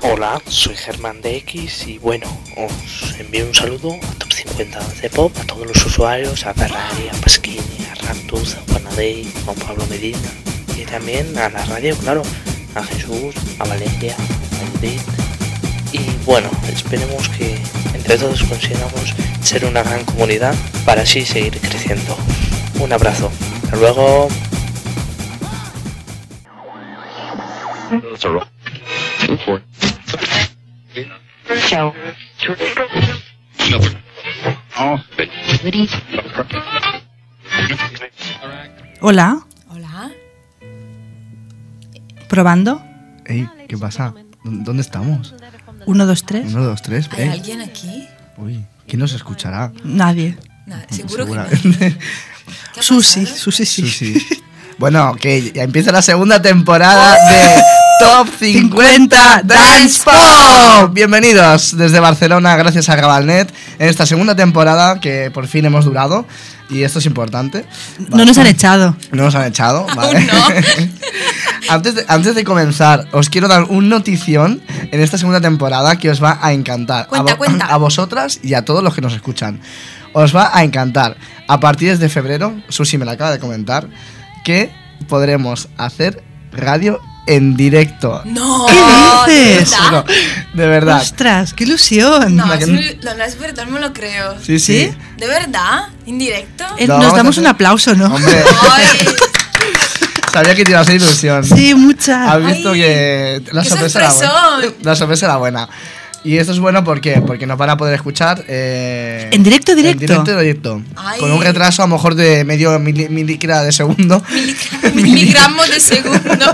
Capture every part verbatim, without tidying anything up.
Hola, soy Germán de X y bueno, os envío un saludo a Top cincuenta de Pop, a todos los usuarios, a Ferrari, a Pasquini, a Raptuz, a Juanadei, a Juan Pablo Medina y también a la radio, claro, a Jesús, a Valeria, a Edith. Y bueno, esperemos que entre todos consigamos ser una gran comunidad para así seguir creciendo. Un abrazo, hasta luego. Chao. Hola. Hola. ¿Probando? Ey, ¿qué pasa? ¿Dónde estamos? Uno, dos, tres. Uno, dos, tres. ¿Hay eh. alguien aquí? Uy, ¿quién nos escuchará? Nadie. Nah, seguro que no. Seguramente. ¿Qué ha Susi, pasado? Susi sí. Susi. Bueno, que ya empieza la segunda temporada de Top cincuenta Dance Pop. Bienvenidos desde Barcelona, gracias a Gabalnet, en esta segunda temporada que por fin hemos durado. Y esto es importante. No nos han echado. No nos han echado, ¿vale? Aún no. antes, de, antes de comenzar, os quiero dar un notición en esta segunda temporada que os va a encantar. Cuenta, a, vo- cuenta. a vosotras y a todos los que nos escuchan. Os va a encantar. A partir de febrero, Susi me lo acaba de comentar, que podremos hacer radio en directo. No. ¿Qué dices? ¿de verdad? No, de verdad. ¡Ostras, qué ilusión! No, La que- es, muy- no, no es verdad, no me lo creo. Sí, sí. ¿Sí? ¿De verdad? ¿En directo? Eh, Lo nos vamos a damos hacer. un aplauso, ¿no? Hombre, Ay, sabía que te iba a hacer ilusión. Sí, mucha. Has visto Ay, que la qué sorpresa era buena. sorpresón. La sorpresa era buena. Y esto es bueno porque porque nos van a poder escuchar eh, ¿En directo, directo? En directo, directo. Ay. Con un retraso a lo mejor de medio mili- miligra de segundo. miligra- miligramos de segundo.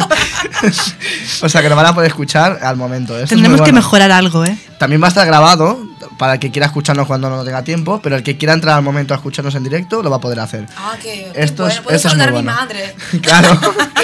O sea que nos van a poder escuchar al momento. Esto es Tendremos muy que bueno. mejorar algo, ¿eh? También va a estar grabado para el que quiera escucharnos cuando no tenga tiempo, pero el que quiera entrar al momento a escucharnos en directo lo va a poder hacer. Ah, qué, qué Esto es- bueno. Puedo esto es saludar a muy mi bueno. madre. Claro,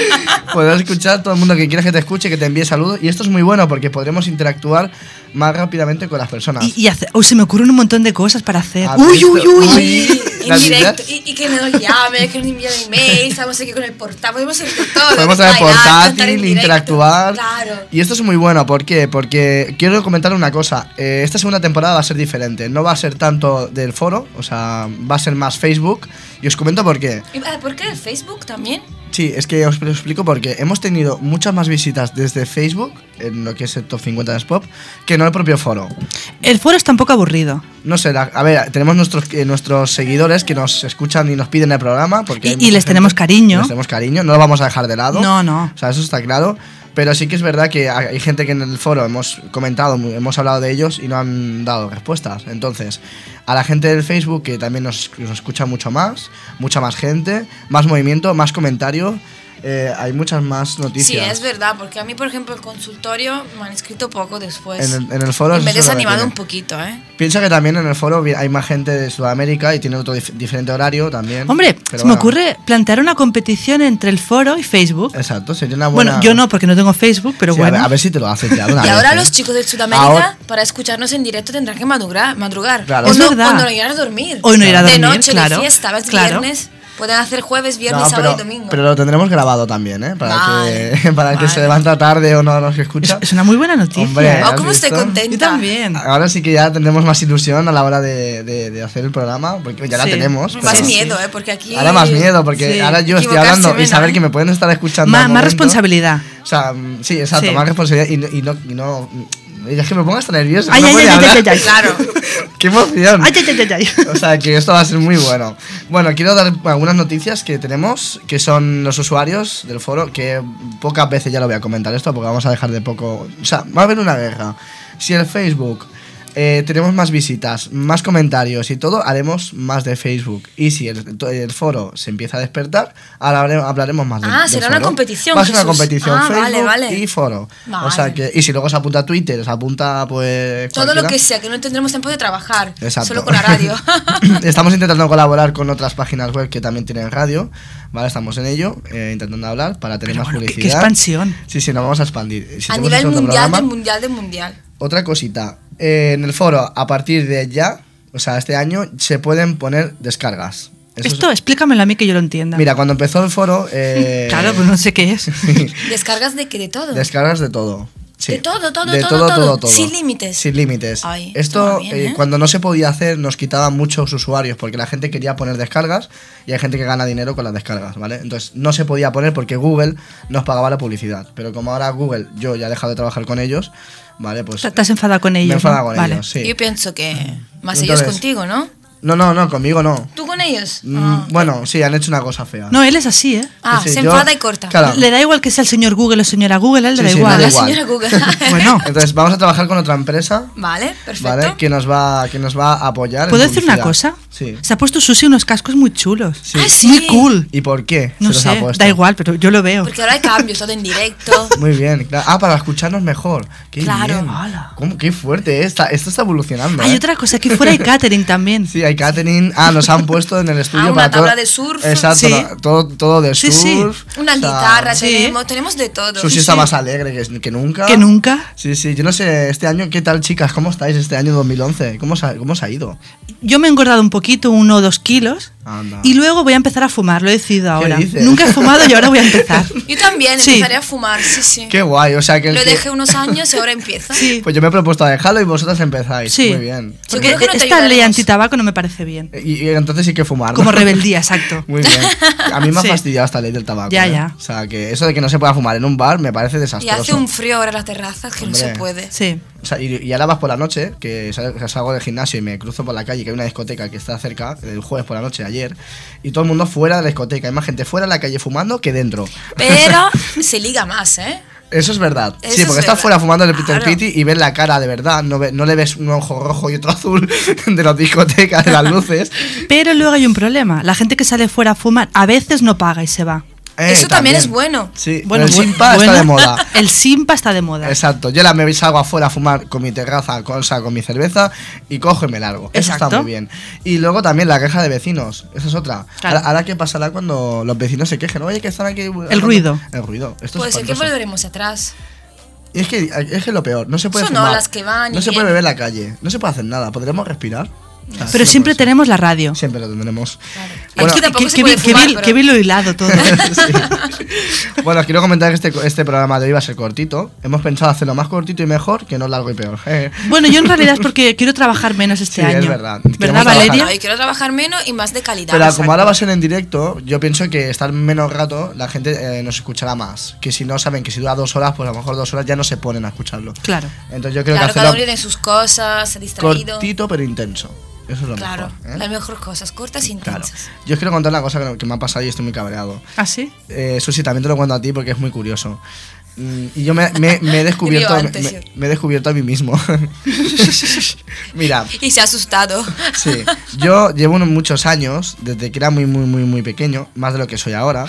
podrás escuchar todo el mundo que quiera que te escuche, que te envíe saludos. Y esto es muy bueno porque podremos interactuar más rápidamente con las personas. Y, y hace- oh, se me ocurren un montón de cosas para hacer. ¿Has ¡Uy, visto? uy, uy! Ay, en ¿Las directo. ideas? Y, y que nos llame, que nos envíe emails, vamos aquí con el portátil. Podemos hacer todo. Podemos traer bailar, cantar en portátil, directo. interactuar. Claro. Y esto es muy bueno, ¿por qué? Porque quiero comentar una cosa. eh, esta segunda temporada va a ser diferente. No va a ser tanto del foro, o sea, va a ser más Facebook. Y os comento por qué. ¿Y, ah, ¿Por qué el Facebook también? Sí, es que os lo explico porque hemos tenido muchas más visitas desde Facebook, en lo que es el Top cincuenta de Pop, que no el propio foro. El foro está un poco aburrido. No sé, la- a ver, tenemos nuestros, eh, nuestros seguidores que nos escuchan y nos piden el programa. Porque Y- hay y mucha les tenemos cariño. Les tenemos cariño, no lo vamos a dejar de lado. No, no. O sea, eso está claro. Pero sí que es verdad que hay hay gente que en el foro hemos comentado, hemos hablado de ellos y no han dado respuestas. Entonces, a la gente del Facebook, que también nos, nos escucha mucho más, mucha más gente, más movimiento, más comentario, eh, hay muchas más Sí, noticias. es verdad, porque a mí, por ejemplo, el consultorio me han escrito poco después. En el, en el foro y me he eso es lo que desanimado tiene. un poquito, ¿eh? Piensa que también en el foro vi- hay más gente de Sudamérica y tiene otro dif- diferente horario también. Hombre, Pero se me bueno, ocurre plantear una competición entre el foro y Facebook. Exacto, sería una buena. Bueno, yo no, porque no tengo Facebook, pero Sí, a, bueno. ver, a ver si te lo haces ya de una Y vez, ahora ¿eh? los chicos de Sudamérica, Ahora- para escucharnos en directo, tendrán que madrugar. madrugar. Claro. O, Es no, verdad. o no ir a dormir. O no ir a De dormir, noche, claro, de fiesta, ¿ves? claro. Viernes. Pueden hacer jueves, viernes, No, sábado pero, y domingo. pero lo tendremos grabado también, ¿eh? Para, Vale, que, para el que vale. se levanta tarde o no nos Es, escucha. es una muy buena noticia. Hombre, ¿eh? Oh, ¿has cómo estoy visto? contenta. Yo también. Ahora sí que ya tendremos más ilusión a la hora de, de- de hacer el programa, porque ya la Sí. tenemos. Más pero- miedo, ¿eh? Porque aquí... Ahora más miedo, porque Sí. ahora yo estoy Equivocarse hablando y menos, saber ¿eh? que me pueden estar escuchando. Má- al más momento. responsabilidad. O sea, mm, sí, exacto, Sí. más responsabilidad y, no- y no. Y no es que me pongo hasta nervioso. Ay, no ay, puedo ay, ni ay, hablar. ay, ay. Claro. ¡Qué emoción! Ay, ay, ay, ay, ay. O sea, que esto va a ser muy bueno. Bueno, quiero dar algunas noticias que tenemos, que son los usuarios del foro, que pocas veces ya lo voy a comentar esto, porque vamos a dejar de poco... O sea, va a haber una guerra. Si el Facebook eh, tenemos más visitas, más comentarios y todo, haremos más de Facebook. Y si el, el foro se empieza a despertar, ahora hablare- hablaremos más de Ah, del será una foro. competición, Va a ser una Jesús. competición, Ah, Facebook vale, vale. y foro. O sea Vale. que, y si luego se apunta a Twitter, se apunta pues... Todo lo cualquiera. que sea, que no tendremos tiempo de trabajar. Exacto. Solo con la radio. Estamos intentando colaborar con otras páginas web que también tienen radio, ¿vale? Estamos en ello, eh, intentando hablar para tener Pero más bueno, qué, publicidad. qué expansión. Sí, sí, nos vamos a expandir. Si A tenemos nivel ese otro mundial, programa- del mundial, del mundial. Otra cosita, eh, en el foro, a partir de ya, o sea, este año, se pueden poner descargas. Eso es- Esto, explícamelo a mí que yo lo entienda. Mira, cuando empezó el foro... eh, Claro, pues no sé qué es. ¿Descargas de qué? De todo. Descargas de todo. Sí. De todo, todo, De todo, todo, todo, todo, todo. Sin límites. Sin límites. Ay, Esto, estaba bien, eh, ¿eh? cuando no se podía hacer, nos quitaban muchos usuarios porque la gente quería poner descargas y hay gente que gana dinero con las descargas, ¿vale? Entonces no se podía poner porque Google nos pagaba la publicidad. Pero como ahora Google, yo ya he dejado de trabajar con ellos, ¿vale? Pues Te has enfadado con ellos. me he enfadado ¿no? con Vale. ellos, sí. Yo pienso que más Entonces- ellos contigo, ¿no? No, no, no, conmigo no. ¿Tú con ellos? Mm, Ah. Bueno, sí, han hecho una cosa fea. No, él es así, ¿eh? Ah, Sí, sí, se yo- enfada y corta. Claro. Le da igual que sea el señor Google o señora Google, a él le Sí, da sí, igual. me da La igual. señora Google. Bueno, Entonces vamos a trabajar con otra empresa, Vale, perfecto. ¿vale? Que nos va, que nos va a apoyar. en ¿puedo decir una publicidad. cosa? Sí. Se ha puesto Susi unos cascos muy chulos. Sí. Ah, sí. Muy cool. ¿Y por qué? No se los ha sé, puesto? da igual, pero yo lo veo. Porque ahora hay cambios, todo en directo. Muy bien, claro. Ah, para escucharnos mejor. Qué Claro. bien. Hala. ¿Cómo? Qué fuerte, ¿eh? Está, esto está evolucionando. Hay ¿eh? otra cosa, que fuera hay catering también. Sí, hay catering. Ah, nos han puesto en el estudio Ah, una para todo. tabla de surf. Exacto, Sí. no, todo, todo de Sí, surf. sí. Una O sea, guitarra sí. tenemos, tenemos de todo. Susi Sí, está sí. más alegre que, que nunca. Que nunca. Sí, sí. Yo no sé, este año, ¿qué tal, chicas? ¿Cómo estáis este año dos mil once? ¿Cómo os ha, cómo os ha ido? Yo me he engordado un poquito, uno o dos kilos. Anda. Y luego voy a empezar a fumar, lo he decidido ahora. dices? Nunca he fumado y ahora voy a empezar. Yo también Sí. empezaré a fumar, sí, sí. Qué guay, o sea que el Lo que- dejé unos años y ahora empieza. Sí. Pues yo me he propuesto a dejarlo y vosotras empezáis. Sí. Muy bien. Yo Porque creo que no te esta ley ayudaremos. antitabaco no me parece bien. Y, y entonces sí que fumar. ¿no? Como rebeldía, exacto. Muy bien. A mí me ha Sí. fastidiado esta ley del tabaco. Ya, ¿eh? ya. O sea, que eso de que no se pueda fumar en un bar me parece Y desastroso. hace un frío ahora en las terrazas que Hombre. no se puede. Sí. O sea, y, y ahora vas por la noche, que sal- que salgo del gimnasio y me cruzo por la calle, que hay una discoteca que está cerca, el jueves por la noche, ayer, y todo el mundo fuera de la discoteca. Hay más gente fuera de la calle fumando que dentro. Pero se liga más, ¿eh? Eso es verdad. Eso sí, es porque estás verdad. fuera fumando el Peter Claro. Pity y ves la cara de verdad. No, ve- no le ves un ojo rojo y otro azul de las discotecas, de las luces. Pero luego hay un problema. La gente que sale fuera a fumar a veces no paga y se va. Eh, Eso también es bueno. Sí, Bueno, el bu- simpa bueno, está de moda. El simpa está de moda. Exacto, yo la me salgo afuera a fumar con mi terraza, con, o sea, con mi cerveza y cojo y me largo. Eso está Exacto. muy bien. Y luego también la queja de vecinos, esa es otra. Claro. Ahora, ahora, ¿qué pasará cuando los vecinos se quejen? Oye, que están aquí. El ruido. El ruido. Esto Puede es ser que espantoso. volveremos atrás. Y es que es que lo peor, no se puede Son fumar. olas que van y no se puede vienen. beber en la calle, no se puede hacer nada. ¿Podremos respirar? O sea, Pero no siempre puede ser. tenemos la radio. Siempre lo tendremos. Claro. Bueno, Aquí tampoco Qué- se qué puede bien- qué fumar, bien- pero- qué bien lo hilado todo. Sí. Bueno, os quiero comentar que este, este programa de hoy va a ser cortito. Hemos pensado hacerlo más cortito y mejor que no largo y peor. Eh. Bueno, yo en realidad es porque quiero trabajar menos este Sí, es año. verdad. Queremos ¿Verdad, trabajar. Valeria? No, y quiero trabajar menos y más de calidad. Pero Exacto. como ahora va a ser en directo, yo pienso que estar menos rato la gente eh, nos escuchará más. Que si no saben que si dura dos horas, pues a lo mejor dos horas ya no se ponen a escucharlo. Claro. Entonces yo creo Claro, que cada uno hacerlo tiene sus cosas, se ha distraído. cortito pero intenso. Eso es lo Claro, mejor. ¿eh? las mejores cosas, cortas e Claro. intensas. Yo os quiero contar una cosa que, que me ha pasado y estoy muy cabreado. ¿Ah, sí? Eh, Susi, también te lo cuento a ti porque es muy curioso. Mm, Y yo me, me- me he descubierto Te vio antes, me, sí. me he descubierto a mí mismo. Mira, Y se ha asustado. sí, yo llevo unos muchos años, desde que era muy, muy, muy, muy pequeño, más de lo que soy ahora.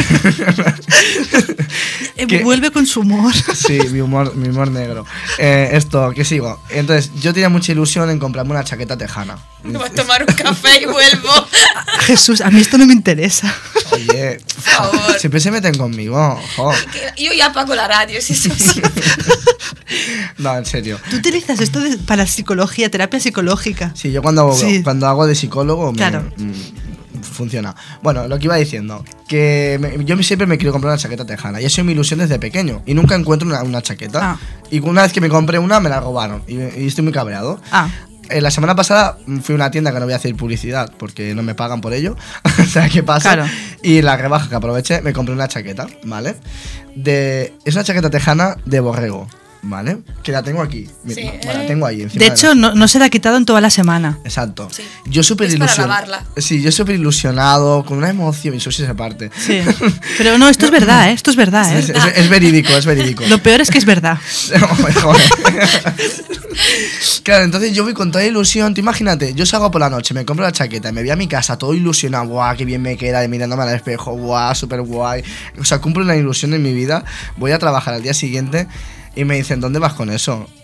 Eh, ¿Qué? Vuelve con su humor. Sí, mi humor, mi humor negro. Eh, esto, que sigo. Entonces, yo tenía mucha ilusión en comprarme una chaqueta tejana. Me voy a tomar un café y vuelvo. Jesús, a mí esto no me interesa. Oye, Por favor. siempre se meten conmigo. jo. Que Yo ya apago la radio, si eso sí. No, en serio. Tú utilizas esto de- para psicología, terapia psicológica. Sí, yo cuando, Sí. cuando hago de psicólogo me- Claro. mm, funciona. Bueno, lo que iba diciendo, que me- yo siempre me quiero comprar una chaqueta tejana y ha sido mi ilusión desde pequeño y nunca encuentro una, una chaqueta. Ah. Y una vez que me compré una me la robaron y, y estoy muy cabreado. Ah, Eh, la semana pasada fui a una tienda que no voy a hacer publicidad porque no me pagan por ello. O sea, ¿qué pasa? Claro. Y la rebaja que aproveché, me compré una chaqueta, ¿vale? De, es una chaqueta tejana de borrego, ¿vale? Que la tengo aquí. Mira, Sí, bueno, la ¿eh? tengo ahí encima. de la- hecho, no, no se la ha quitado en toda la semana. Exacto. Sí. Yo súper Es para ilusionado. lavarla. Sí, yo súper ilusionado, con una emoción. Y Susi se parte. Sí. Pero no, esto es verdad, ¿eh? Esto es verdad, Es, ¿eh? es- es verídico, es verídico. Lo peor es que es verdad. Joder, joder. Claro, entonces yo voy con toda ilusión. Tú imagínate, yo salgo por la noche, me compro la chaqueta, me voy a mi casa todo ilusionado. Guau, qué bien me queda, mirándome al espejo. Guau, súper guay. O sea, cumplo una ilusión en mi vida. Voy a trabajar al día siguiente y me dicen, ¿dónde vas con eso?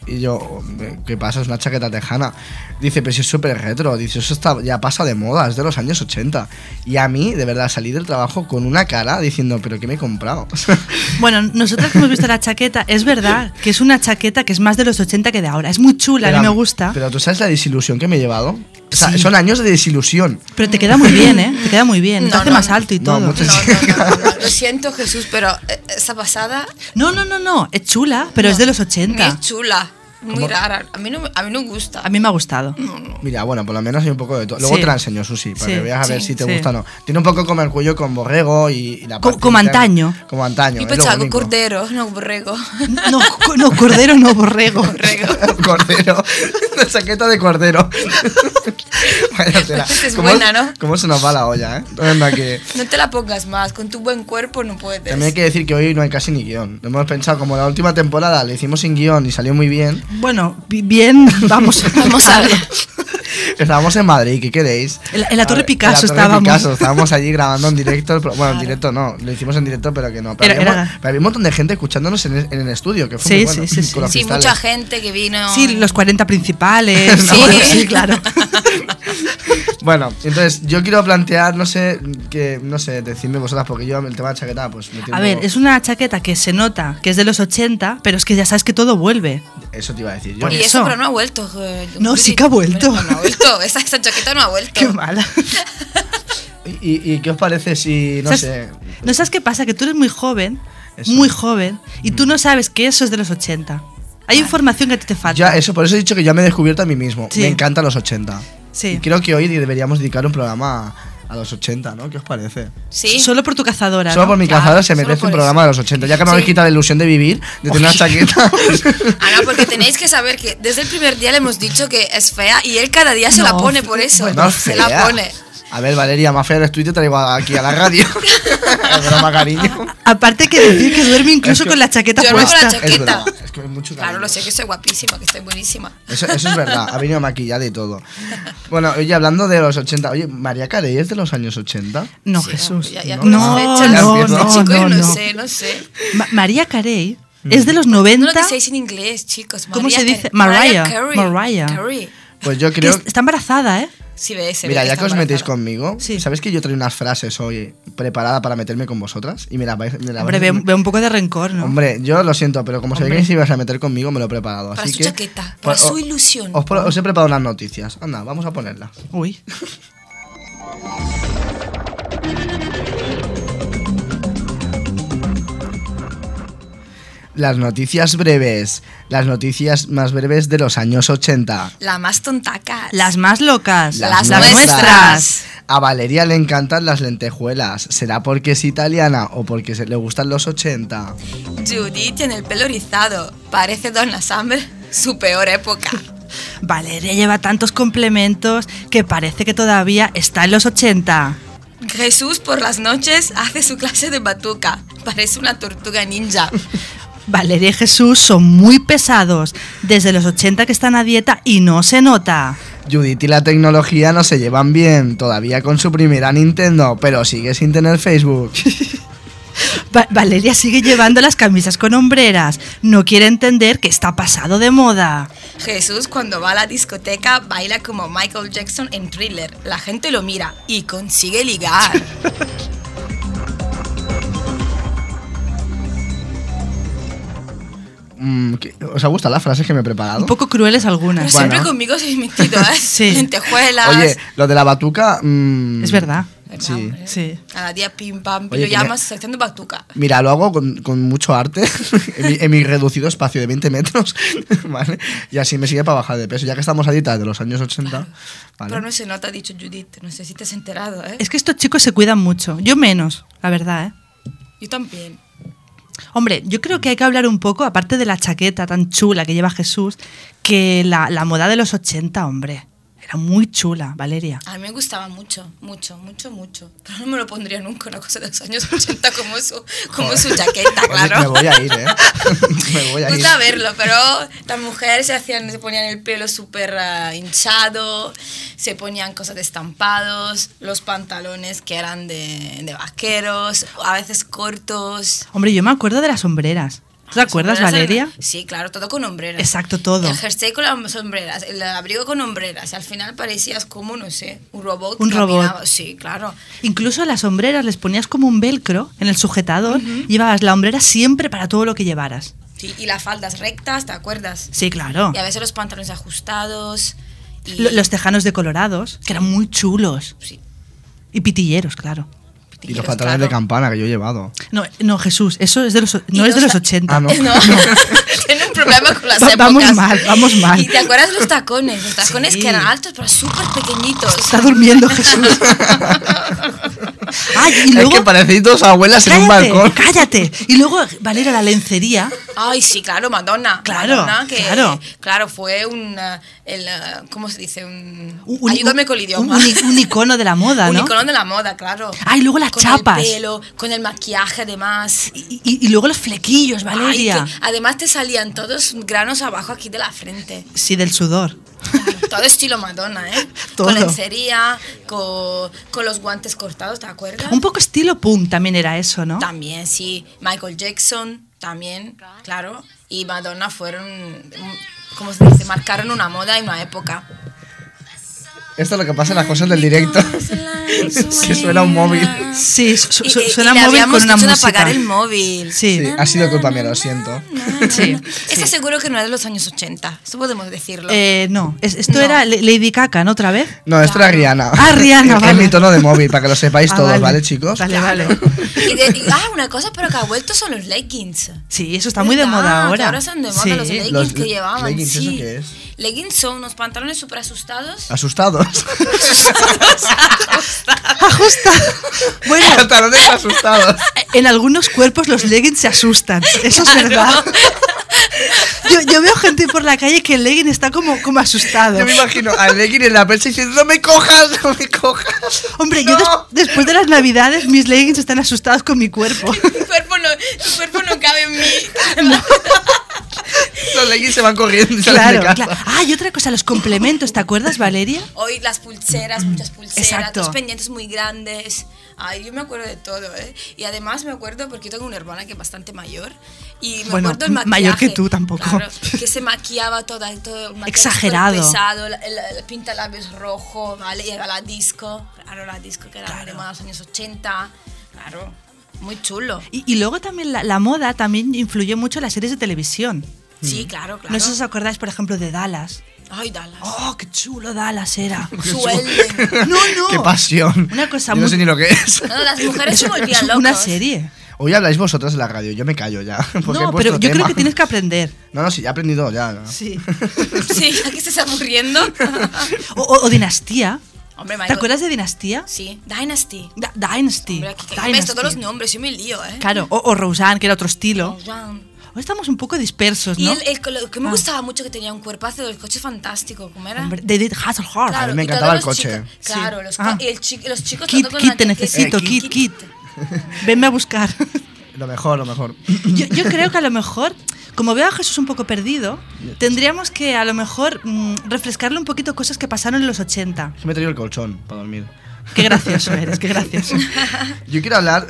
Y yo, ¿qué pasa? Es una chaqueta tejana. Dice, pero si es súper retro. Dice, eso está, ya pasa de moda, es de los años ochenta. Y a mí, de verdad, salí del trabajo con una cara diciendo, ¿pero qué me he comprado? Bueno, nosotros que hemos visto la chaqueta, es verdad que es una chaqueta que es más de los ochenta que de ahora. Es muy chula, Pero, a mí me gusta. Pero tú sabes la desilusión que me he llevado. O sea, Sí. son años de desilusión. Pero te queda muy bien, ¿eh? Te queda muy bien. No, te hace no, más no. alto y No, todo. mucho- No, no, no, no, no, lo siento, Jesús, pero eh, esa pasada No, no, no, no. Es chula, pero no, es de los ni ochenta. es chula, muy ¿Cómo? rara. A mí no, me- a mí no me gusta. A mí me ha gustado. Mira, bueno, por lo menos hay un poco de todo. Luego Sí. te la enseño, Susi, para Sí, que veas a ver sí, si te sí. gusta o no. Tiene un poco como el cuello con borrego y, y la Co- parte como interna. antaño. Como antaño. Yo es lo pensaba que único. cordero, no borrego. No, co- no, cordero no, borrego. Cordero. La chaqueta de cordero. Vaya tela. Esta es ¿Cómo- buena, ¿no? ¿Cómo se nos va la olla, eh? Anda que... No te la pongas más, con tu buen cuerpo no puedes. También hay que decir que hoy no hay casi ni guión. Hemos pensado, como la última temporada le hicimos sin guión y salió muy bien. Bueno, bi- bien, vamos, Vamos a ver. Estábamos en Madrid, ¿qué queréis? En la- en la A Torre ver, Picasso en la Torre estábamos. Picasso, estábamos allí grabando en directo. el pro- Bueno, en directo no, lo hicimos en directo, pero que no. Pero, Era- había, era- pero había un montón de gente escuchándonos en el, en el estudio, que fue Sí, muy bueno. sí, sí, sí. con los Sí, cristales. mucha gente que vino. Sí, los cuarenta principales. Sí. Bueno, sí, claro. Bueno, entonces yo quiero plantear, no sé, que no sé, decidme vosotras, porque yo el tema de chaqueta, pues me tiene A un ver, poco- es una chaqueta que se nota que es de los ochenta, pero es que ya sabes que todo vuelve. Eso te iba a decir yo. Por Y eso. eso, pero no ha vuelto. eh, No, Judith. sí que ha vuelto. No, no ha vuelto. Esa, esa chaqueta no ha vuelto. Qué mala. ¿Y, y, y qué os parece si, no ¿Sabes- sé... ¿No sabes qué pasa? Que tú eres muy joven, Eso. muy joven, y tú no sabes que eso es de los ochenta. Hay información que a ti te falta. Ya, eso, por eso he dicho que ya me he descubierto a mí mismo. Sí. Me encantan los ochenta. Sí. Y creo que hoy deberíamos dedicar un programa a, a los ochenta, ¿no? ¿Qué os parece? Sí. Solo por tu cazadora. Solo ¿no? por mi Claro, cazadora se solo merece por un programa eso. de los ochenta. Ya que me Sí. habéis quitado la ilusión de vivir, de tener una chaqueta. Ah, no, porque tenéis que saber que desde el primer día le hemos dicho que es fea y él cada día se la No, pone por eso. No es se fea. la pone. A ver, Valeria, más fea eres tú y te traigo aquí a la radio. Es broma, cariño. Aparte hay que decir que duerme incluso Es que- con la chaqueta Yo no hago la puesta. chaqueta. Es verdad, es que hay mucho Claro, cariño. lo sé que soy guapísima, que estoy buenísima. Eso, eso es verdad, ha venido maquillada y todo. Bueno, oye, hablando de los ochenta, oye, ¿María Carey es de los años ochenta? No, Sí, Jesús. ya- ya no, con las no, fechas, Ya no, empiezo. no, chico, yo no, no, no. sé, no sé. Ma- María Carey es de los noventa. No lo decéis en inglés, chicos. ¿Cómo María se dice? Carey. Mariah, Carey. Mariah. Carey. Pues yo Que creo... es- está embarazada, ¿eh? Sí, ve, se ve Mira, que ya está que os metéis embarazada. conmigo, Sí. ¿sabéis que yo traigo unas frases hoy preparada para meterme con vosotras? Y me las vais, me las Hombre, vais- ve, ve un poco de rencor, ¿no? Hombre, yo lo siento, pero como sabéis Hombre. que si ibas a meter conmigo, me lo he preparado. Para así su que, chaqueta, para pues, su o- ilusión. Os, pro- os he preparado unas noticias. Anda, vamos a ponerlas. Uy. Las noticias breves. Las noticias más breves de los años ochenta. La más tontaca. Las más locas. Las las nuestras. nuestras. A Valeria le encantan las lentejuelas. ¿Será porque es italiana o porque se le gustan los ochenta? Judy tiene el pelo rizado. Parece Donna Summer, su peor época. Valeria lleva tantos complementos que parece que todavía está en los ochenta. Jesús por las noches hace su clase de batuca. Parece una tortuga ninja. Valeria y Jesús son muy pesados. Desde los ochenta que están a dieta y no se nota. Judith y la tecnología no se llevan bien. Todavía con su primera Nintendo, pero sigue sin tener Facebook. Va- Valeria sigue llevando las camisas con hombreras. No quiere entender que está pasado de moda. Jesús cuando va a la discoteca baila como Michael Jackson en Thriller. La gente lo mira y consigue ligar. Mm, ¿qué- ¿Os ha gustado las frases que me he preparado? Un poco crueles algunas. Pero Bueno. siempre conmigo os habéis metido, ¿eh? Sí. Lentejuelas. Oye, lo de la batuca... mm, Es verdad. Venga, sí. hombre. Sí. Cada día pim pam, Oye, lo que me- llamas haciendo batuca. Mira, lo hago con, con mucho arte en, mi, en mi reducido espacio de veinte metros, ¿vale? Y así me sigue para bajar de peso. Ya que estamos a dieta de los años ochenta, ¿vale? Pero no se nota, ha dicho Judith. No sé si te has enterado, ¿eh? Es que estos chicos se cuidan mucho. Yo menos, la verdad, ¿eh? Yo también. Hombre, yo creo que hay que hablar un poco, aparte de la chaqueta tan chula que lleva Jesús, que la, la moda de los ochenta, hombre, era muy chula, Valeria. A mí me gustaba mucho, mucho, mucho, mucho. Pero no me lo pondría nunca una cosa de los años ochenta como su, como su chaqueta, Oye, claro. me voy a ir, ¿eh? me voy a Me ir. gusta verlo, pero las mujeres se hacían, se ponían el pelo súper ah, hinchado, se ponían cosas de estampados, los pantalones que eran de, de vaqueros, a veces cortos. Hombre, yo me acuerdo de las sombreras. ¿Te acuerdas, Sombreras Valeria? eran- Sí, claro, todo con hombreras. Exacto, todo. El jersey con las sombreras, el abrigo con hombreras. Y al final parecías como, no sé, un robot. Un que robot. caminaba. Sí, claro. Incluso a las sombreras les ponías como un velcro en el sujetador, llevabas la hombrera siempre para todo lo que llevaras. Sí, y las faldas rectas, ¿te acuerdas? Sí, claro. Y a veces los pantalones ajustados. Y, Lo- Los tejanos decolorados, que eran muy chulos. Sí. Y pitilleros, claro. Y los pantalones de campana que yo he llevado. No, no, Jesús, eso es de los, no Y es de los los ta- ochenta. Ah, no. No, tiene un problema con las Va- épocas. vamos mal, vamos mal. Y te acuerdas de los tacones, los tacones Sí. que eran altos pero súper pequeñitos. Está durmiendo Jesús. Ay, y luego... Es que parecéis dos abuelas en un cállate, balcón. cállate. Y luego, Valera, la lencería. Ay, sí, claro, Madonna. Claro, Madonna, que, claro. claro, fue un, uh, el, uh, ¿cómo se dice? Un, un- ayúdame un- con el idioma. Un, un- un icono de la moda, Un ¿no? icono de la moda, claro. Ah, y luego las con chapas. el pelo, con el maquillaje, además. Y, y- y luego los flequillos, Ay, Valeria. que además te salían todos granos abajo aquí de la frente. Sí, del sudor. Todo estilo Madonna, ¿eh? Todo. Con lencería, con, con los guantes cortados, ¿te acuerdas? Un poco estilo punk también era eso, ¿no? También, sí. Michael Jackson, también, claro. Y Madonna fueron, mm, ¿cómo se dice? Marcaron una moda y una época. Esto es lo que pasa en las cosas del directo. Que suena un móvil. Sí, su- Y, su- y- suena y le móvil habíamos con una dicho de música. apagar el móvil. Sí, Sí, ha sido culpa mía, lo siento. sí. Esto seguro que no es de los años ochenta. Esto podemos decirlo. Eh, no, es- esto No. era Le- Lady Gaga, ¿no? Otra vez. No, esto era Rihanna. Ah, Rihanna, Es vale. mi tono de móvil, para que lo sepáis Ah, todos, vale. ¿vale, chicos? Vale, vale. Y de- y- ah, una cosa, pero que ha vuelto son los leggings. Sí, eso está muy de ¿Verdad? moda Que ahora. ahora están de moda Sí. los leggings Los que llevaban. leggings, ¿eso sí. qué es? Leggings son unos pantalones súper asustados. Asustados. Ajusta. Bueno, Pantalones asustados. en algunos cuerpos los leggings se asustan. Eso es verdad. Yo, yo veo gente por la calle que el legging está como, como asustado. Yo me imagino al legging en la percha diciendo: ¡No me cojas! ¡No me cojas! Hombre, yo No. des- después de las navidades mis leggings están asustados con mi cuerpo. Tu cuerpo no, tu cuerpo no cabe en mí. Los leggings se van corriendo y salen Claro, de casa. claro. Ah, y otra cosa, los complementos, ¿te acuerdas, Valeria? Hoy las pulseras, muchas pulseras, Exacto. los pendientes muy grandes. Ay, yo me acuerdo de todo, ¿eh? Y además me acuerdo porque yo tengo una hermana que es bastante mayor. Y me Bueno, acuerdo el m- maquillaje. mayor que tú tampoco. Claro, que se maquillaba toda, todo el maquillaje Exagerado. súper pesado, el, el, el pintalabios rojo, ¿vale? Y era la disco. Claro, la disco que era muy de moda en los años ochenta. Claro, muy chulo. Y, y luego también la, la moda también influyó mucho en las series de televisión. Sí, claro, claro. No sé si os acordáis, por ejemplo, de Dallas. Ay, Dallas. ¡Oh, qué chulo Dallas era! Suelden. No, no. ¡Qué pasión! Una cosa Yo no muy- sé ni lo que es. No, las mujeres se Es volvían locos. una serie. Hoy habláis vosotras en la radio, yo me callo ya. porque No, es pero vuestro yo tema. creo que tienes que aprender. No, no, sí, ya he aprendido ya. ¿no? Sí. Sí, aquí se está aburriendo. O, o- o Dinastía. Hombre, ¿Te Michael. acuerdas de Dinastía? Sí, Dynasty. Da- Dynasty. Hombre, aquí que ves Dynasty. todos los nombres, yo me lío, ¿eh? Claro, o, o Roseanne, que era otro estilo. Jean. Hoy estamos un poco dispersos, Y ¿no? el, el- lo que me Ah. gustaba mucho que tenía un cuerpazo del coche fantástico, ¿cómo era? Hombre, David Hasselhoff. A mí me y encantaba todos el los coche. chicos- claro, los, co- Ah. y el chi- los chicos Kit, todo con Kit, la te chaqueta. necesito, Eh, Kit, Kit. Kit. Venme a buscar. Lo mejor, lo mejor. Yo, yo creo que a lo mejor, como veo a Jesús un poco perdido, tendríamos que a lo mejor mm, refrescarle un poquito cosas que pasaron en los ochenta. Es que me he traído el colchón para dormir. Qué gracioso eres, qué gracioso. Yo quiero hablar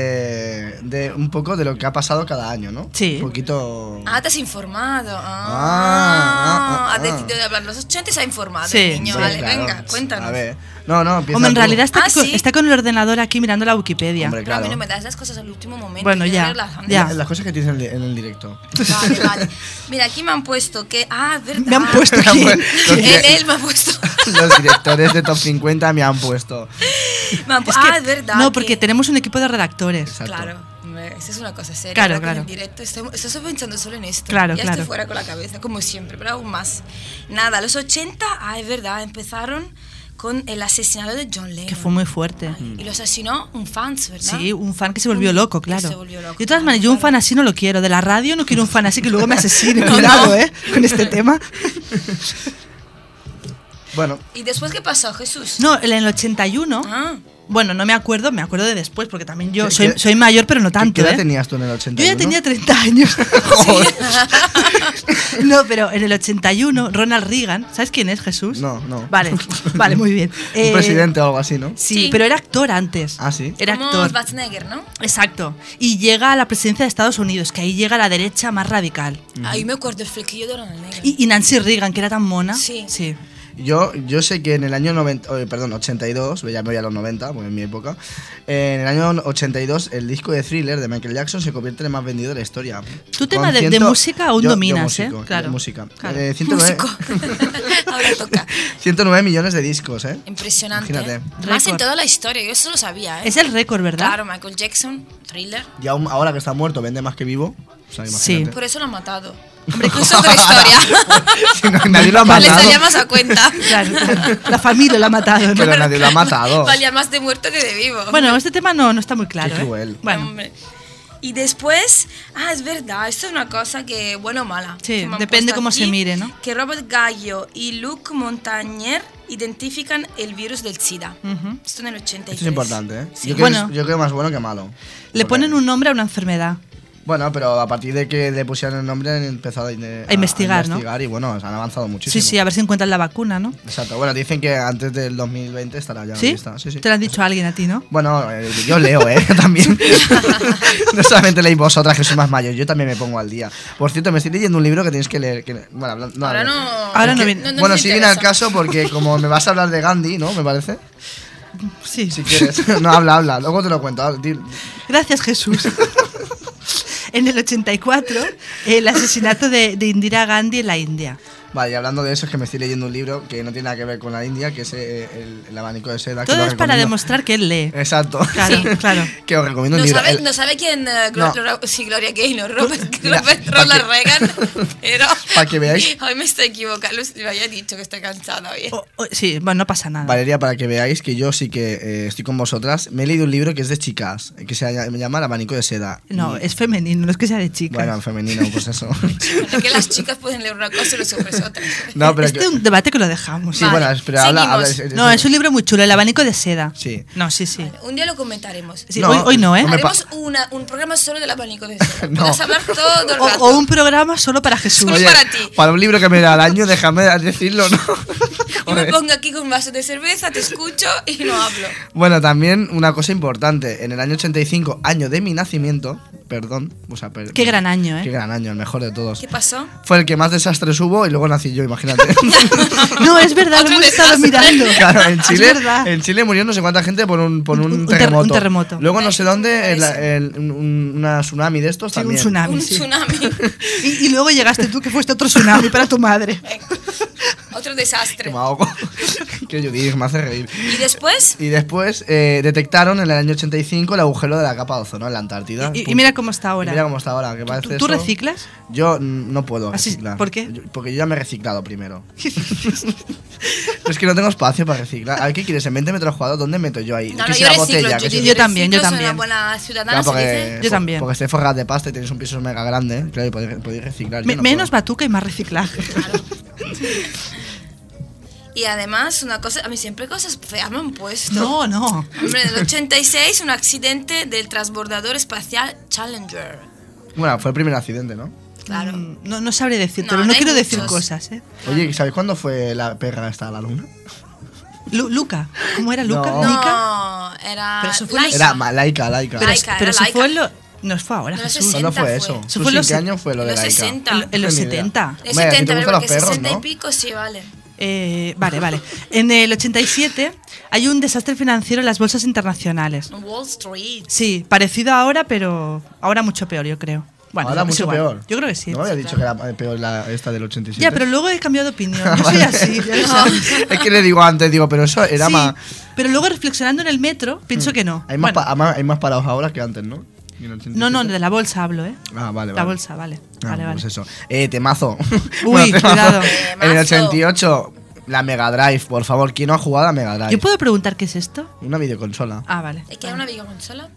eh, de un poco de lo que ha pasado cada año, ¿no? Sí. Un poquito. Ah, te has informado. Ah, Ah, ah, ah, ha ah. decidido de hablar los ochenta y se ha informado Sí, el niño. sí, Vale, claro. venga, cuéntanos. A ver. No, no, empieza Hombre, en tú. realidad está, Ah, aquí con- ¿sí? está con el ordenador aquí mirando la Wikipedia. Hombre, Pero a mí claro. no me das las cosas al último momento. Bueno, yo ya, relajando. ya. Las cosas que tienes en el, en el directo. Vale, vale. Mira, aquí me han puesto que. Ah, es verdad. Me han puesto Me han aquí. puesto- Él, él me ha puesto. Los directores de Top cincuenta me han puesto. Me han pu- Es que- ah, es verdad. no, porque que- tenemos un equipo de redactores. Exacto. Claro, hombre, esa es una cosa seria. Claro, ahora con claro. el directo estoy, estoy pensando solo en esto. Claro, ya claro. estoy fuera con la cabeza, como siempre, pero aún más. Nada, los ochenta, ah, es verdad, empezaron con el asesinato de John Lennon. Que fue muy fuerte. Y lo asesinó un fans, ¿verdad? Sí, un fan que se volvió loco, Que claro. se volvió loco, De todas claro, maneras, yo un claro. fan así no lo quiero. De la radio no quiero un fan así que luego me asesine. No, Cuidado, no. ¿eh? Con este tema. Bueno, ¿Y después qué pasó, Jesús? No, en el ochenta y uno, Ah, bueno, no me acuerdo, me acuerdo de después, porque también yo ¿Qué- soy, qué- soy mayor, pero no ¿qué- tanto, ¿qué edad ¿eh? tenías tú en el ochenta Yo y ya uno? tenía treinta años. Joder. No, pero en el ochenta y uno, Ronald Reagan, ¿sabes quién es, Jesús? No, no. Vale, vale, muy bien. Un Eh, presidente o algo así, ¿no? Sí, Sí. pero era actor antes. Ah, ¿sí? Era como actor. Schwarzenegger, ¿no? Exacto. Y llega a la presidencia de Estados Unidos, que ahí llega la derecha más radical. Ahí me acuerdo el flequillo de Ronald Reagan. Y, y Nancy Reagan, que era tan mona. Sí. Sí. Yo, yo sé que en el año noventa, oh, perdón, ochenta y dos, ya me voy a los noventa, porque en mi época, eh, en el año ochenta y dos el disco de Thriller de Michael Jackson se convierte en el más vendido de la historia. Tú Con tema de, de ciento- música aún yo- yo dominas, músico, ¿eh? yo Claro. música. Claro. Eh, ciento nueve, Músico. Ahora toca. ciento nueve millones de discos, ¿eh? Impresionante. Imagínate. ¿eh? Más en Récord. toda la historia, yo eso lo sabía, ¿eh? Es el récord, ¿verdad? Claro, Michael Jackson, Thriller. Y aún ahora que está muerto vende más que vivo. O sea, Sí. imagínate. Por eso lo han matado. Hombre, que es otra historia. Si no, nadie lo ha Le matado. salía más a cuenta. Claro, claro. La familia lo ha matado, ¿no? Pero nadie lo ha matado. Valía más de muerto que de vivo. Bueno, este tema no, no está muy claro. Qué ¿eh? cruel. Bueno, Hombre. Y después, ah, es verdad, esto es una cosa que, bueno o mala. Sí, que me han depende puesto cómo aquí, se mire, ¿no? Que Robert Gallo y Luc Montagnier identifican el virus del SIDA. Ujú. Esto en el ochenta y tres. Esto es importante, ¿eh? Sí. Yo, creo Bueno. que es- yo creo más bueno que malo. le Porque- ponen un nombre a una enfermedad. Bueno, pero a partir de que le pusieron el nombre han empezado a, A investigar, ¿no? investigar y bueno, han avanzado muchísimo. Sí, sí, a ver si encuentran la vacuna, ¿no? Exacto. Bueno, dicen que antes del dos mil veinte estará ya ¿Sí? lista. Sí, sí. Te lo han dicho a alguien a ti, ¿no? Bueno, eh, yo leo, ¿eh? También. No solamente leéis vosotras, que sois más mayores, yo también me pongo al día. Por cierto, me estoy leyendo un libro que tenéis que leer. Que, bueno, habla- no, Ahora no. no. Ahora Es no que- viene. bueno, nos sí viene al interesa. caso porque como me vas a hablar de Gandhi, ¿no? Me parece. Sí. Si quieres. No, habla, habla. Luego te lo cuento. Habla, di- Gracias, Jesús. En el ochenta y cuatro, el asesinato de, de Indira Gandhi en la India. Vale, y hablando de eso, es que me estoy leyendo un libro que no tiene nada que ver con la India, que es eh, el, el abanico de seda. que Todo lo es para recomiendo. demostrar que él lee. Exacto. Claro, Sí. claro. Que os recomiendo un No libro. sabe, El- no sabe quién. eh, No. Glo- Glo- sí, Gloria Gaynor, Robert, Mira, Robert pa' Ronald que- Reagan. Pero. Pa' que veáis. Hoy me estoy equivocando. Le había dicho que estoy cansada hoy. O- o- sí, bueno, no pasa nada. Valeria, para que veáis que yo sí que eh, estoy con vosotras, me he leído un libro que es de chicas, eh, que se llama, me llama El abanico de seda. No, Y- es femenino, no es que sea de chicas. Bueno, en femenino, pues eso. Bueno, que las chicas pueden leer una cosa y los hombres otra. No, pero este que- es un debate que lo dejamos. Sí, Vale, bueno, pero habla, habla seguimos. No, es un libro muy chulo, El abanico de seda. Sí. No, sí, sí. Un día lo comentaremos. Sí, No, hoy, hoy no, ¿eh? hombre, Haremos una, un programa solo del abanico de seda. No. Puedes hablar todo el O, rato. o un programa solo para Jesús. Solo para ti. para un libro que me da al año, déjame decirlo, ¿no? Yo me Joder. pongo aquí con un vaso de cerveza, te escucho y no hablo. Bueno, también una cosa importante, en el año ochenta y cinco, año de mi nacimiento, perdón, o sea, per- Qué gran año, ¿eh? Qué gran año, el mejor de todos. ¿Qué pasó? Fue el que más desastres hubo y luego nací yo, imagínate. No, es verdad, lo Otro hemos estado desastre. mirando. Claro, en Chile, Es verdad. en Chile murió no sé cuánta gente por un, por un, Un- un ter- terremoto. un terremoto. Luego no sé dónde, el- Parece. el- un- un- una tsunami de estos Sí, un también. tsunami. Un sí. tsunami. Y, y luego llegaste tú, que fuiste otro tsunami para tu madre. Venga. Otro Que desastre. me ahogo. Que Judith me hace reír. Y después, Y después eh, detectaron en el año ochenta y cinco el agujero de la capa de ozono en la Antártida. Y, y mira cómo está Y ahora. mira cómo está ahora. Que parece ¿Tú, tú eso- reciclas? Yo mm, no puedo Así- reciclar. ¿por qué? Yo- porque yo ya me he reciclado primero. Es que no tengo espacio para reciclar. A ver, ¿qué quieres? ¿En veinte metros cuadrados? ¿Dónde meto yo ahí? no, ¿Qué no, si yo la reciclo. botella? Yo, ¿Qué si- yo también, yo reciclo, soy también. una buena ciudadana, Claro, se porque, dice. Yo también. Porque estáis forradas de pasta y tenéis un piso mega grande. Claro, y podéis, podéis reciclar. Yo Me- no menos puedo. batuca y más reciclaje. Y además, una cosa, a mí siempre cosas feas me han puesto. No, no. Hombre, en el ochenta y seis, un accidente del transbordador espacial Challenger. Bueno, fue el primer accidente, ¿no? Claro. Mm, No, no sabré decir, No, pero no no hay quiero decir muchos. cosas, ¿eh? Oye, ¿sabéis cuándo fue la perra esta a la luna? Lu- Luca, ¿cómo era Luca? No. ¿Mica? No, era. Pero eso fue Laika. Era ma- laica, laica. Pero, Laika, pero era eso Laika. fue en lo... No fue ahora, En los Jesús. ¿Cuándo fue sesenta eso? fue. Eso ¿Tú fue sí, los qué se- año fue lo En de los laica? sesenta. En, en los No tengo ni idea. setenta. De Hombre, ¿a ti te setenta, gustan porque los perros, sesenta no? y pico sí, vale. Eh, vale, vale. En el ochenta y siete hay un desastre financiero en las bolsas internacionales. Wall Street. Sí, parecido ahora, pero ahora mucho peor, yo creo. Bueno, Ahora es mucho igual. peor. Yo creo que sí. No me había dicho que era peor la, esta del ochenta y siete. Ya, pero luego he cambiado de opinión. Yo soy así. ya lo sabes. Es que le digo antes, digo, pero eso era Sí, más. pero luego reflexionando en el metro, pienso que no. Hay más, Bueno, pa- ama- hay más parados ahora que antes, ¿no? ¿Y en el ochenta y no, no, siete? de la bolsa hablo, ¿eh? Ah, vale, vale. La bolsa, vale. Ah, vale, vale. pues eso. Eh, temazo. Uy, temazo. cuidado. En el Temazo. ochenta y ocho, la Mega Drive, por favor. ¿Quién no ha jugado a Mega Drive? ¿Yo puedo preguntar qué es esto? Una videoconsola. Ah, vale. ¿Es que hay una videoconsola?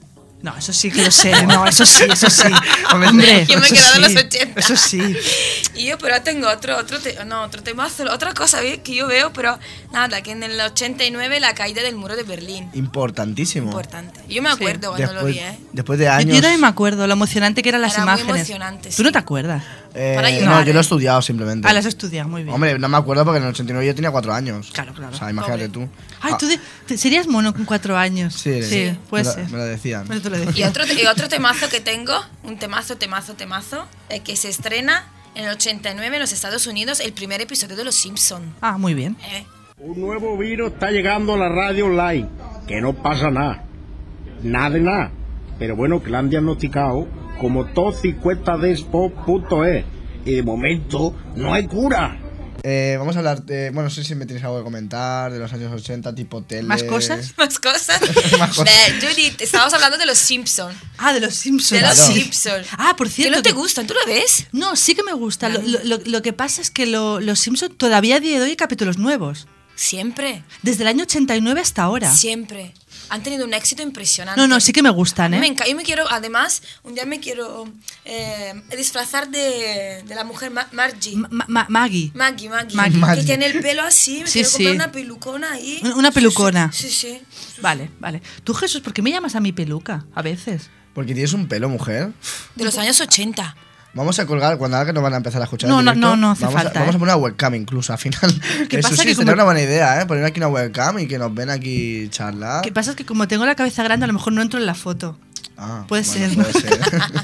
No, eso sí que lo sé. No, eso sí, eso sí. Hombre, Yo me he eso quedado en sí, los ochenta. Eso sí. Y yo, pero tengo otro, otro, te- no, otro temazo, otra cosa ¿eh? que yo veo, pero nada, que en el ochenta y nueve la caída del muro de Berlín. Importantísimo. Importante. Yo me acuerdo cuando lo Después, vi, ¿eh? después de Yo, años. yo también me acuerdo lo emocionante que eran las Era muy imágenes. emocionante, ¿Tú sí. no te acuerdas? eh, para no, llorar, yo lo he ¿eh? estudiado simplemente. Ah, las has estudiado, muy bien. Hombre, no me acuerdo porque en el ochenta y nueve yo tenía cuatro años. Claro, claro. O sea, imagínate Pobre. tú. Ay, Ah, tú de- te- serías mono con cuatro años. Sí, sí puede me lo- ser. me lo decían. Bueno, te lo Y decía. otro, y otro temazo que tengo, un temazo, temazo, temazo, eh, que se estrena en el ochenta y nueve en los Estados Unidos el primer episodio de Los Simpson. Ah, muy bien. ¿eh? Un nuevo virus está llegando a la radio online, que no pasa nada, nada de nada, pero bueno, que la han diagnosticado como tos cincuenta d spot punto e y de momento no hay cura. Eh, vamos a hablar de. Bueno, no sé si me tienes algo que comentar de los años ochenta, tipo tele. ¿Más cosas? Más cosas. Más cosas. Ve, Judith, estábamos hablando de Los Simpson. Ah, de los Simpsons. De Los Claro. Simpson. Ah, por Que cierto. no te que- gustan, ¿tú lo ves? No, sí que me gusta. Lo, lo- lo- lo que pasa es que lo- los Simpsons todavía a día de hoy hay capítulos nuevos. Siempre, Desde el año ochenta y nueve hasta ahora. siempre. Han tenido un éxito impresionante. No, no, sí que me gustan, Me ¿eh? enca- yo me quiero, además, un día me quiero eh, disfrazar de, de la mujer Ma- Margie. Ma- Ma- Maggie. Maggie, Maggie, Maggie. que Maggie. tiene el pelo así, me Sí, quiero comprar sí. una pelucona ahí. Una- una pelucona. Sí, sí. sí. Vale, vale. Tú, Jesús, ¿por qué me llamas a mi peluca a veces? Porque tienes un pelo, mujer. De los años ochenta. Vamos a colgar cuando ahora que nos van a empezar a escuchar. No, en no, directo, no, no hace vamos falta, A, vamos ¿eh? a poner una webcam incluso al final. ¿Qué Eso pasa? sí, Que sería como- una buena idea, ¿eh? Poner aquí una webcam y que nos ven aquí charlar. Lo que pasa es que como tengo la cabeza grande, a lo mejor no entro en la foto. Ah, Puede bueno, ser. Puede ser.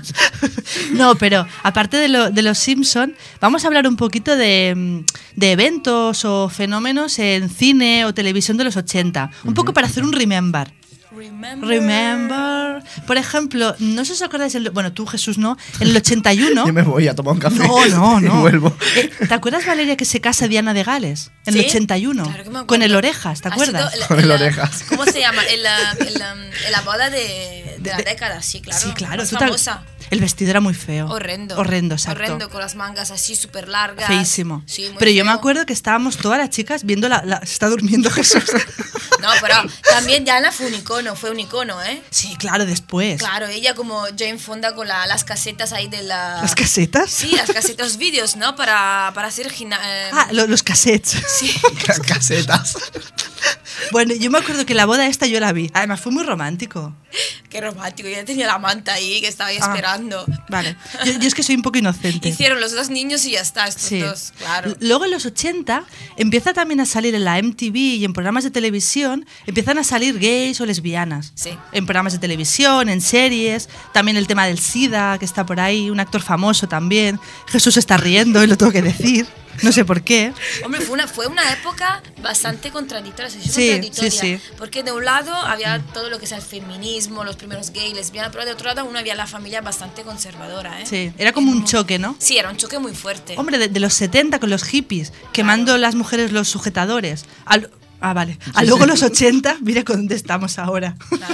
No, pero aparte de, lo, de los Simpson, vamos a hablar un poquito de, mm, de eventos o fenómenos en cine o televisión de los ochenta. Un poco para hacer un remember. Remember. Remember. Por ejemplo, no sé si os acordáis, el- bueno, tú Jesús no, en el ochenta y uno... Yo me voy a tomar un café. No, no, Y no. vuelvo. Eh, ¿Te acuerdas, Valeria, que se casa Diana de Gales? En el ¿Sí? ochenta y uno. Claro que me acuerdo. Con el Orejas, ¿te Ha acuerdas? sido la- Con el la- Orejas. ¿Cómo se llama? En la, en la, en la boda de, de la De- década, sí, claro. Sí, claro. Más tú te- famosa. El vestido era muy feo. Horrendo. Horrendo, exacto. Horrendo, con las mangas así súper largas. Feísimo. Sí, muy pero yo me feo. acuerdo que estábamos todas las chicas viendo la... la- se está durmiendo Jesús. No, pero también Diana fue un icono, fue un icono, ¿eh? Sí, claro, después. Claro, ella como Jane Fonda con la- las casetas ahí de la... ¿Las casetas? Sí, las casetas, los vídeos, ¿no? Para, para hacer gina- eh, Ah, lo- los cassettes. Sí. Casetas. Bueno, yo me acuerdo que la boda esta yo la vi. Además, fue muy romántico. Qué romántico, ya tenía la manta ahí que estaba ahí Ah. esperando. Vale. Yo, yo es que soy un poco inocente. Hicieron los dos niños y ya está, estos Sí. dos, claro. Luego en los ochenta empieza también a salir en la M T V y en programas de televisión, empiezan a salir gays o lesbianas. Sí. En programas de televisión, en series, también el tema del SIDA, que está por ahí, un actor famoso también. Jesús está riendo y lo tengo que decir. No sé por qué. Hombre, fue una, fue una época bastante contradictoria, se hizo Sí, contradictoria, sí, sí. porque de un lado había todo lo que es el feminismo, los primeros gays, lesbianas, pero de otro lado uno había la familia bastante conservadora, ¿eh? Sí, era como un choque, ¿no? Sí, era un choque muy fuerte. Hombre, de, de los setenta con los hippies, quemando las mujeres los sujetadores. Al- ah, vale. A luego los ochenta, mira con dónde estamos ahora. Claro.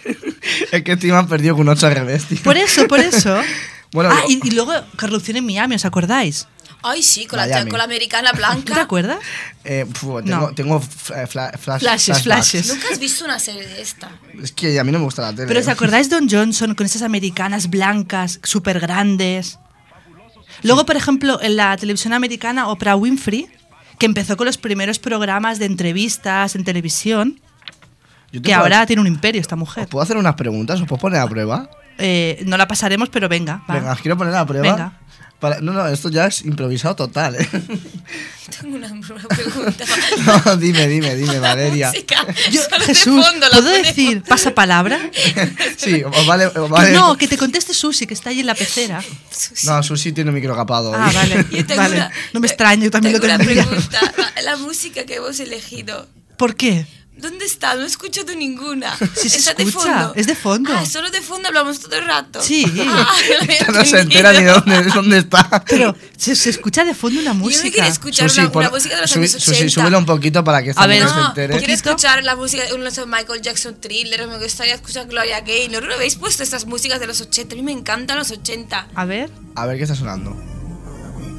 Es que encima han perdido con ocho al revés, tío. Por eso, por eso. Bueno, ah, lo- y, y luego Corrupción en Miami, ¿os acordáis? Ay, sí, con la, Miami. con la americana ¿Tú te blanca. acuerdas? Eh, pfu, tengo, No. tengo fla- fla- flash- Flashes, flashbacks. flashes. Nunca has visto una serie de esta. Es que a mí no me gusta la tele. Pero ¿os acordáis de Don Johnson con esas americanas blancas, súper grandes? Luego, por ejemplo, en la televisión americana, Oprah Winfrey, que empezó con los primeros programas de entrevistas en televisión, Yo te que puedo- ahora tiene un imperio esta ¿Os mujer. puedo hacer unas preguntas? ¿Os puedo poner a prueba? Eh, no la pasaremos, pero venga. va. Venga, os quiero poner a prueba. Venga. Para- no, no, esto ya es improvisado total, ¿eh? Tengo una, una pregunta. No, dime, dime, dime, Valeria. Música, Yo, solo de Jesús, fondo la ¿puedo ponemos. decir pasapalabra? Sí, os vale, os vale. No, que te conteste Susi, que está ahí en la pecera. Susi. No, Susi tiene un micro capado. Ah, vale. Yo tengo vale. una- No me extraño, yo también lo tengo tendría. una pregunta. La, la música que hemos elegido, ¿Por qué? ¿dónde está? No he escuchado ninguna. Sí se ¿Está de escucha, fondo? es de fondo. Ah, solo de fondo hablamos todo el rato. Sí. Ah, lo había Esta no se entera ni de entendido. dónde, dónde está. Pero se, se escucha de fondo una Yo música. no quiero escuchar Susi, una, pon- una música de los Susi, años Susi, ochenta. súbelo un poquito para que esta A ver, mujer se No, entere. quiero ¿Poquito? escuchar la música de unos Michael Jackson Thriller, me gustaría escuchar Gloria Gaynor. ¿No habéis puesto estas músicas de los ochenta? A mí me encantan los ochenta. A ver. A ver qué está sonando.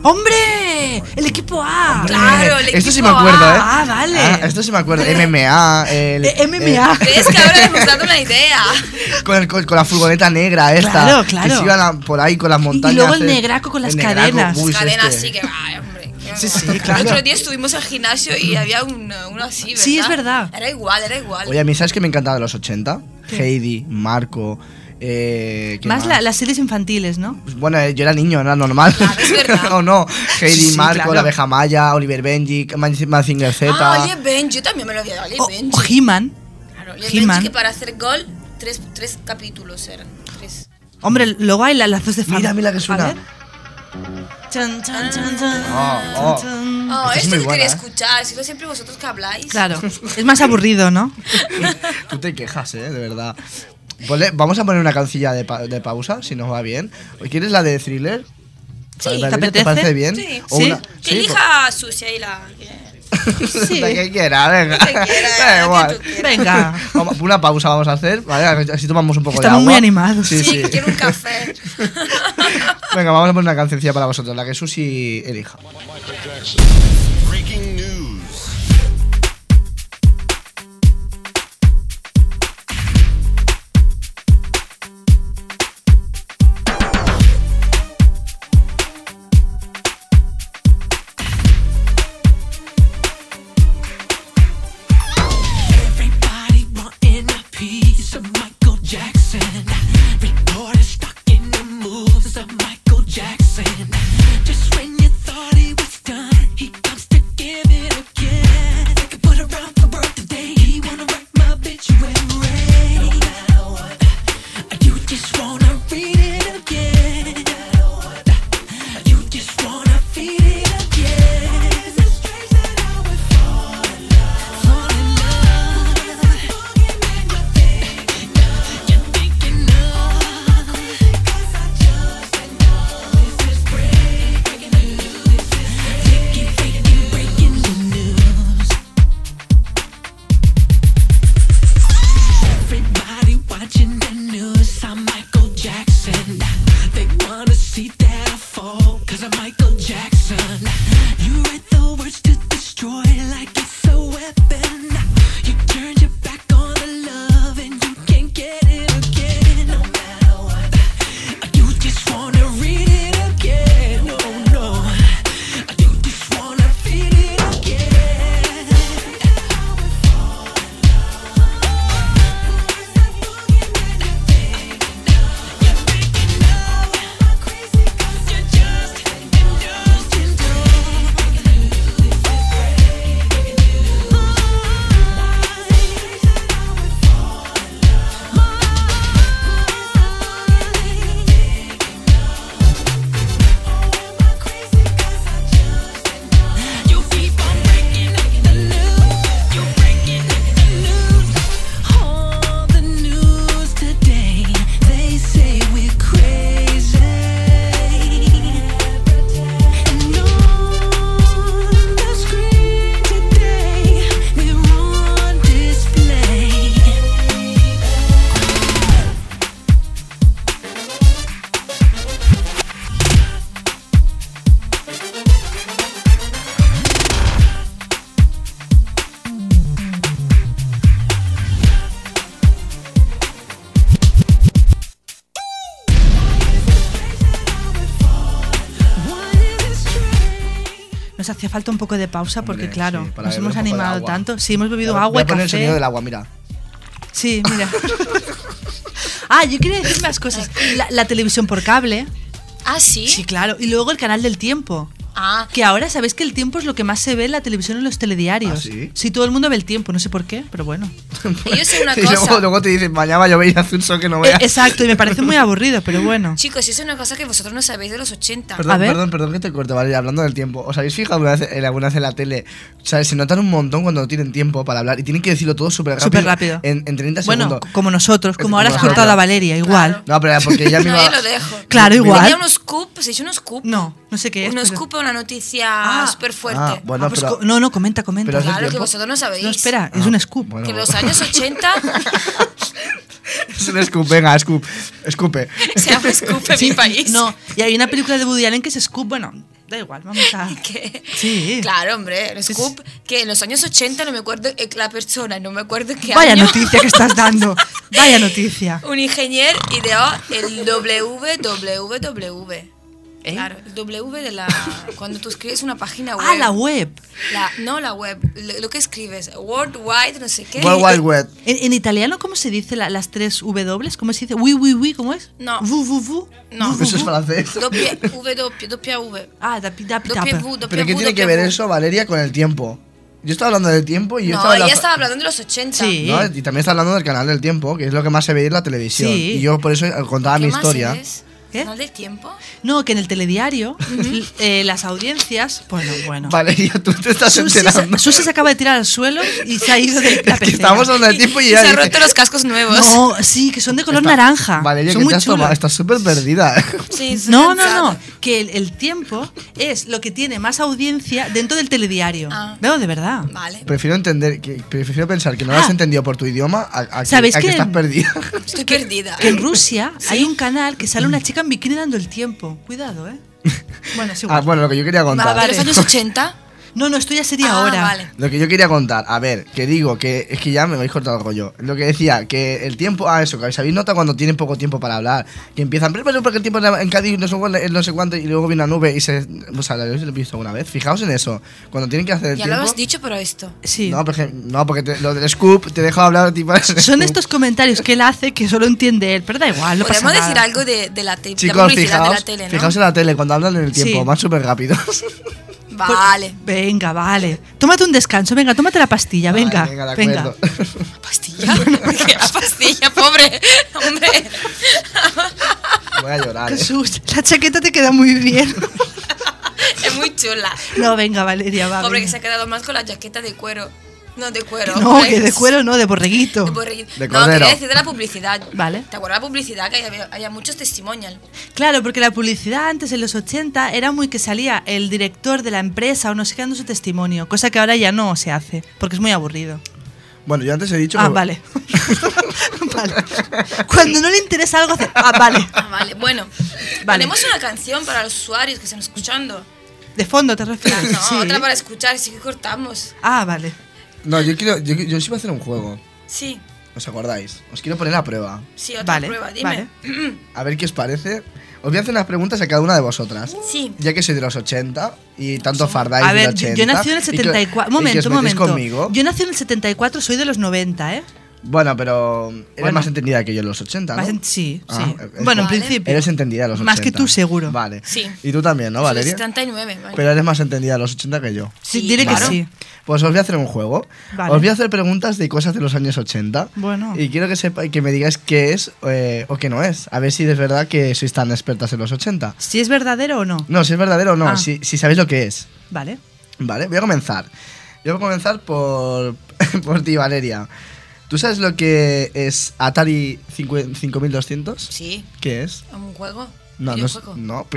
¡Hombre! ¡El equipo A! Claro, el Esto sí equipo me acuerdo, A. ¿eh? Ah, vale. Ah, esto sí me acuerdo. M M A. El, Eh, M M A. eh, ¿Ves que ahora le hemos dado una idea? con, el- con- con la furgoneta negra esta. Claro, claro. Que se iban a- por ahí con las montañas. luego el eh, negraco con las el negraco, cadenas. uy, Cadenas este. sí que va, hombre. Sí, sí, El claro. otro día estuvimos al gimnasio y había uno, uno así, ¿verdad? Sí, es verdad. Era igual, era igual. Oye, a mí, ¿sabes qué me encantaba de los ochenta? ¿Qué? Heidi, Marco. Eh, ¿qué Más la- las series infantiles, ¿no? Pues bueno, eh, yo era niño, era normal. Claro, es verdad. ¿O no? Heidi, Sí, sí, Marco, claro. La Abeja Maya, Oliver Benji, Mazinger Z. Ah, Oye Benji, yo también me lo había dado, Oye O, Benji. o He-Man. Claro, Oye He-Man. Benji que para hacer gol, tres, tres capítulos eran. Tres. Hombre, luego hay la- lazos de fama. Mira, mira que A suena. ver. Chan, chan, chan, chan, Oh, oh. chan, chan. Oh, Esta es esto muy que buena, quería ¿eh? escuchar, si no siempre vosotros que habláis. Claro, es más aburrido, ¿no? Tú te quejas, eh, de verdad. Ponle- vamos a poner una cancilla de, pa- de pausa, si nos va bien. ¿Quieres la de Thriller? Sí, ¿La de ¿te Thriller apetece? parece bien? Sí. O Sí. una- Que sí, elija sucia y la. pues- Sí. La que quiera, venga. Que quiera, Da la que igual. tú quieras. Venga. Vamos, una pausa vamos a hacer, ¿vale? Así tomamos un poco de Estamos agua. muy animados. Sí, Sí, sí. que quiero un café. Venga, vamos a poner una cancioncilla para vosotros, la que Susi elija. Breaking news. Everybody wanting a piece of Michael Jackson. Reporters stuck in the moves of Michael Jackson. Just when you thought he was done, he comes to give it again. They could put around the world today. He wanna write my obituary. No matter what, you just wanna read it again. No matter what, you just wanna feed it again. Is it strange that I would fall in love? Fall in love. You're thinking of, 'cause I just know this is break- breaking the news. Breaking, breaking, breaking the news. Everybody watching the news. I'm Michael Jackson. They wanna see that I fall 'cause I'm Michael Jackson. You write the words to destroy like it's a weapon. You turned your back on the love and you can't get it again. No matter what, you just wanna read it again. No, no, you just wanna feed it again. You keep on breaking the news. You're breaking the news. All the news today, they say we're crazy. And on the screen today, we're on display. What is it strange? Nos hacía falta un poco de pausa porque, Hombre, claro, sí, para nos beber hemos un poco de animado agua. tanto. Sí, hemos bebido Voy a agua y poner el sonido café. del agua, mira. Sí, mira. Ah, yo quería decir más cosas. La, la televisión por cable. Ah, sí. Sí, claro. Y luego el canal del tiempo. Ah, Que ahora sabéis que el tiempo es lo que más se ve en la televisión y en los telediarios. ¿Ah, sí? todo el mundo ve el tiempo, no sé por qué, pero bueno. y yo sé una Y luego, cosa. luego te dicen, mañana va a llover y hace un sol que no Eh, veas. exacto, y me parece muy aburrido, pero bueno. Chicos, y es una cosa que vosotros no sabéis de los ochenta. Perdón, A ver. perdón, perdón que te corte, vale, hablando del tiempo. ¿Os habéis fijado alguna vez, en, alguna vez en la tele? ¿Sabes? Se notan un montón cuando no tienen tiempo para hablar y tienen que decirlo todo súper rápido. Súper rápido. En, en treinta Bueno, segundos. c- como nosotros, como Como ahora has nosotros. cortado a Valeria, igual. No, pero era porque ella No, misma. yo lo dejo. Claro, igual. Tenía unos scoop, ¿se dice unos scoop? No, no sé qué es. Unos pero- scoop, una noticia Ah. súper fuerte. Ah, bueno, Ah, pues pero. co- no, no, comenta, comenta. Pero es de Claro, que tiempo. vosotros no sabéis. No, espera, es un scoop. Bueno, Que en bueno. los años ochenta Es un scoop, venga, scoop. Escupe. Se llama Scoop en mi país. No, y hay una película de Woody Allen que es Scoop, bueno, da igual, vamos a... ¿Qué? Sí. Claro, hombre, el Scoop, que en los años ochenta, no me acuerdo eh, la persona, no me acuerdo qué Vaya año, noticia que estás dando. Vaya noticia. un ingeniero ideó el W W W. ¿Eh? Claro, el W de la... Cuando tú escribes una página web. Ah, la web. La- no la web, lo, lo que escribes, World Wide, no sé qué. World Wide Web. En, en italiano, ¿cómo se dice la- las tres W? ¿Cómo se dice? Oui, oui, oui, ¿cómo es? No. Vu, vu, vu. No. Vu, vu, Eso es vu. francés. W, W, W. Ah, da, da, da, W, ¿Pero qué tiene que ver eso, Valeria, con el tiempo? Yo estaba hablando del tiempo y yo No, estaba... en la ella fa- estaba hablando de los ochenta. Sí. ¿no? Y también está hablando del canal del tiempo, que es lo que más se ve en la televisión. Sí. Y yo por eso contaba ¿Qué mi más historia. es? ¿Qué? ¿Canal del tiempo? No, que en el telediario eh, las audiencias... Bueno, bueno. Valeria, tú te estás Susi enterando. se, Susi se acaba de tirar al suelo y se ha ido de la Es que pecera. estamos hablando del tiempo y Y ya se ha dice- roto los cascos nuevos. No, sí, que son de color Está- naranja. Valeria, son que muy te has tomado? chulas. Estás súper perdida. Sí, estoy No, no, cansada. no. Que el, el tiempo es lo que tiene más audiencia dentro del telediario. Ah. Veo, de verdad. Vale, Prefiero entender, que, prefiero pensar que no lo has Ah. entendido por tu idioma a, a que, ¿Sabéis a que que- estás perdida. estoy perdida. Que en Rusia hay un canal que sale una chica en bikini dando el tiempo. Cuidado, ¿eh? Bueno, es igual. Ah, bueno, lo que yo quería contar. ¿De los vale. años ochenta? No, no, esto ya sería Ah, ahora. vale. Lo que yo quería contar, a ver, que digo, que es que ya me habéis cortado el rollo. Lo que decía, que el tiempo, ah, eso, que sabéis nota cuando tienen poco tiempo para hablar, que empiezan, pero pero porque el tiempo en Cádiz no sé, cuál- no sé cuánto, y luego viene una nube y se. O sea, lo habéis visto alguna vez. Fijaos en eso, cuando tienen que hacer el Ya lo tiempo. has dicho, pero esto. Sí. No, porque, no, porque te- lo del scoop te dejo hablar, tipo. Son estos comentarios que él hace que solo entiende él, pero da igual, no pasa Podemos nada. decir algo de, de la, te- la Chicos, publicidad fijaos, de la tele, ¿no? fijaos en la tele cuando hablan en el tiempo, Sí. van súper rápido. Vale. Venga, vale. Tómate un descanso, venga, tómate la pastilla, venga. Vale, venga, de venga. acuerdo. ¿Pastilla? ¿Por qué la pastilla, pobre? Hombre. Voy a llorar. eh. Jesús, la chaqueta te queda muy bien. Es muy chula. No, venga, Valeria, va. Pobre que venga. se ha quedado más con la jaqueta de cuero. No, de cuero. No, hombre. que de cuero no, de borreguito. De borreguito. De no, cordero. quería decir de la publicidad. Vale. ¿Te acuerdas la publicidad? Que había, había muchos testimonial. Claro, porque la publicidad antes, en los ochenta, era muy que salía el director de la empresa o no sé qué dando su testimonio, cosa que ahora ya no se hace, porque es muy aburrido. Bueno, yo antes he dicho. Ah, que- vale. Vale. Cuando no le interesa algo, hace. Ah, vale. Ah, vale. Bueno, Vale. tenemos una canción para los usuarios que están escuchando. De fondo te refieres. No, Sí. otra para escuchar, sí que cortamos. Ah, vale. No, yo quiero. Yo, yo sí iba a hacer un juego. Sí, ¿Os acordáis? Os quiero poner a prueba. sí, otra Vale, prueba, dime. A ver qué os parece. Os voy a hacer unas preguntas a cada una de vosotras. Sí. Ya que soy de los ochenta y tanto fardáis A del ver, yo, ochenta. yo nací en el y que- setenta y cuatro. y que os Momento, metéis momento. conmigo. Yo nací en el setenta y cuatro, soy de los noventa, ¿eh? Bueno, pero eres Bueno. más entendida que yo en los ochenta, ¿no? Más en- sí, Ah, sí. es- Bueno, en Vale. principio. Eres entendida de los ochenta. Más que tú, seguro. Vale. Sí. Y tú también, ¿no, Soy Valeria? setenta y nueve, vale. Pero eres más entendida de los ochenta que yo. Sí, Sí, diré claro. que sí. Pues os voy a hacer un juego. Vale. Os voy a hacer preguntas de cosas de los años ochenta. Bueno. Y quiero que sepa, que me digáis qué es eh, o qué no es. A ver si es verdad que sois tan expertas en los ochenta. ¿Si es verdadero o no? No, si es verdadero o no, Ah. si, si sabéis lo que es. Vale. Vale, voy a comenzar. Yo voy a comenzar por, por ti, Valeria. ¿Tú sabes lo que es Atari cinco mil doscientos? Sí, ¿Qué es? un juego. No, no es. videojuego. No.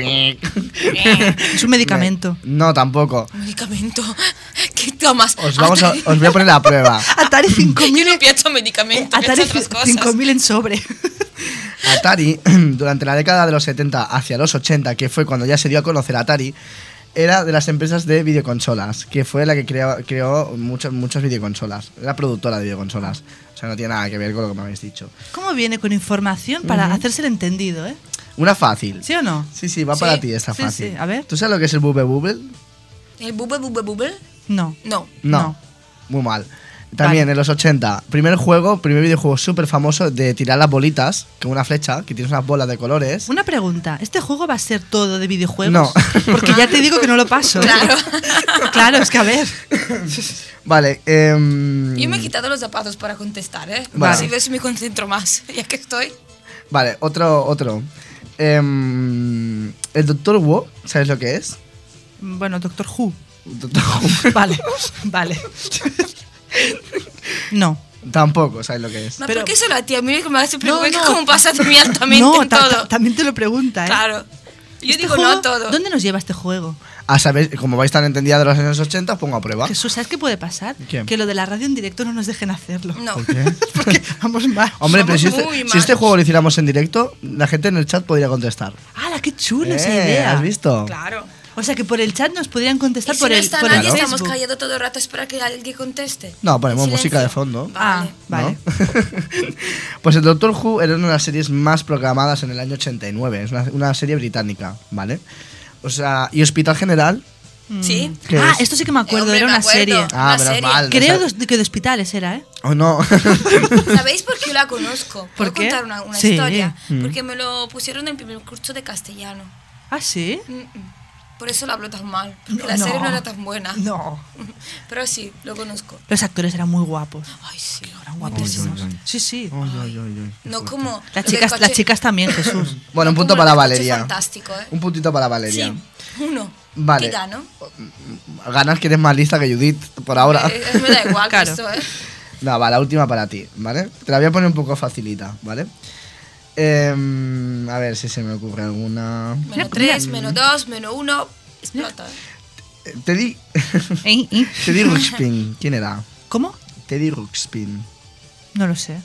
Es un medicamento. No, tampoco. Un medicamento. ¿Qué tomas? Os, vamos a, os voy a poner a prueba. Atari cinco mil. Yo no pienso medicamento, Atari pienso otras cosas. cinco mil en sobre. Atari, durante la década de los setenta hacia los ochenta, que fue cuando ya se dio a conocer Atari, era de las empresas de videoconsolas, que fue la que creó, creó muchas, muchas videoconsolas. Era productora de videoconsolas. O sea, no tiene nada que ver con lo que me habéis dicho. ¿Cómo viene con información para hacerse el entendido, eh? Una fácil. ¿Sí o no? Sí, sí, va Sí, para ti esta sí, fácil. sí, a ver. ¿Tú sabes lo que es el Bubble Bubble? ¿El bubble, bubble, bubble? No. No. No. No. Muy mal. También Vale. en los ochenta, primer juego, primer videojuego súper famoso de tirar las bolitas con una flecha, que tienes unas bolas de colores. Una pregunta, ¿este juego va a ser todo de videojuegos? No. Porque ya te digo que no lo paso. Claro. Claro, es que a ver. Vale, em, Yo me he quitado los zapatos para contestar, ¿eh? Vale. Así ves si me concentro más, ya que estoy. Vale, otro, otro. Em, el Doctor Who, ¿sabes lo que es? Bueno, Doctor Who. Doctor Who. Vale, vale. No. Tampoco, ¿sabes lo que es? Ma, Pero- ¿Por qué solo a ti? A mí me hace No, preguntar no. cómo pasa de mí altamente No, en ta- todo. ta- también te lo pregunta, ¿eh? Claro. Yo ¿Este digo juego, no a todo. ¿Dónde nos lleva este juego? a saber, como vais tan entendida de los años ochenta, os pongo a prueba. Jesús, ¿sabes qué puede pasar? ¿Qué? Que lo de la radio en directo no nos dejen hacerlo. No. ¿Por qué? Porque vamos mal. Hombre, pero Somos si este, muy si mal. este juego lo hiciéramos en directo, la gente en el chat podría contestar. ¡Hala, qué chulo esa Eh, idea! ¿Has visto? Claro. O sea, que por el chat nos podrían Y contestar si por no el, está por nadie, el estamos Facebook. callados todo el rato para que alguien conteste. No, ponemos En música de silencio. fondo. Ah, Vale. vale. ¿No? Pues el Doctor Who era una de las series más programadas en el año ochenta y nueve. Es una, una serie británica, ¿vale? O sea, y Hospital General. ¿Sí? ¿Qué Ah, es? esto sí que me acuerdo, Eh, hombre, era me una acuerdo. serie. Ah, Una menos serie. mal. Creo o sea- de- que de hospitales era, ¿eh? Oh, no. ¿Sabéis por qué la conozco? ¿Puedo ¿Por qué? contar una, una Sí. historia? Mm. Porque me lo pusieron en el primer curso de castellano. ¿Ah, sí? Mm, mm. Por eso lo hablo tan mal. Porque No, la serie no. no era tan buena. No. Pero sí, lo conozco. Los actores eran muy guapos. Ay, sí. Eran guapísimos. Ay, ay, ay. Sí, sí. Ay, ay, ay, ay, qué No fuerte. como. Las lo del chicas, coche- las chicas también, Jesús. Bueno, un no punto como para el coche Valeria. fantástico, ¿eh? Un puntito para Valeria. Sí, uno. Vale. ¿Qué gano? Ganas que eres más lista que Judith por ahora. Eh, me da igual Claro. esto, ¿eh? No, va, la última para ti, ¿vale? Te la voy a poner un poco facilita, ¿vale? Em, a ver si se me ocurre alguna. Menos tres, menos dos, menos uno. Explota. Eh, Teddy. ¿Eh? ¿Eh? Teddy Ruxpin. ¿Quién era? ¿Cómo? Teddy Ruxpin. No lo sé.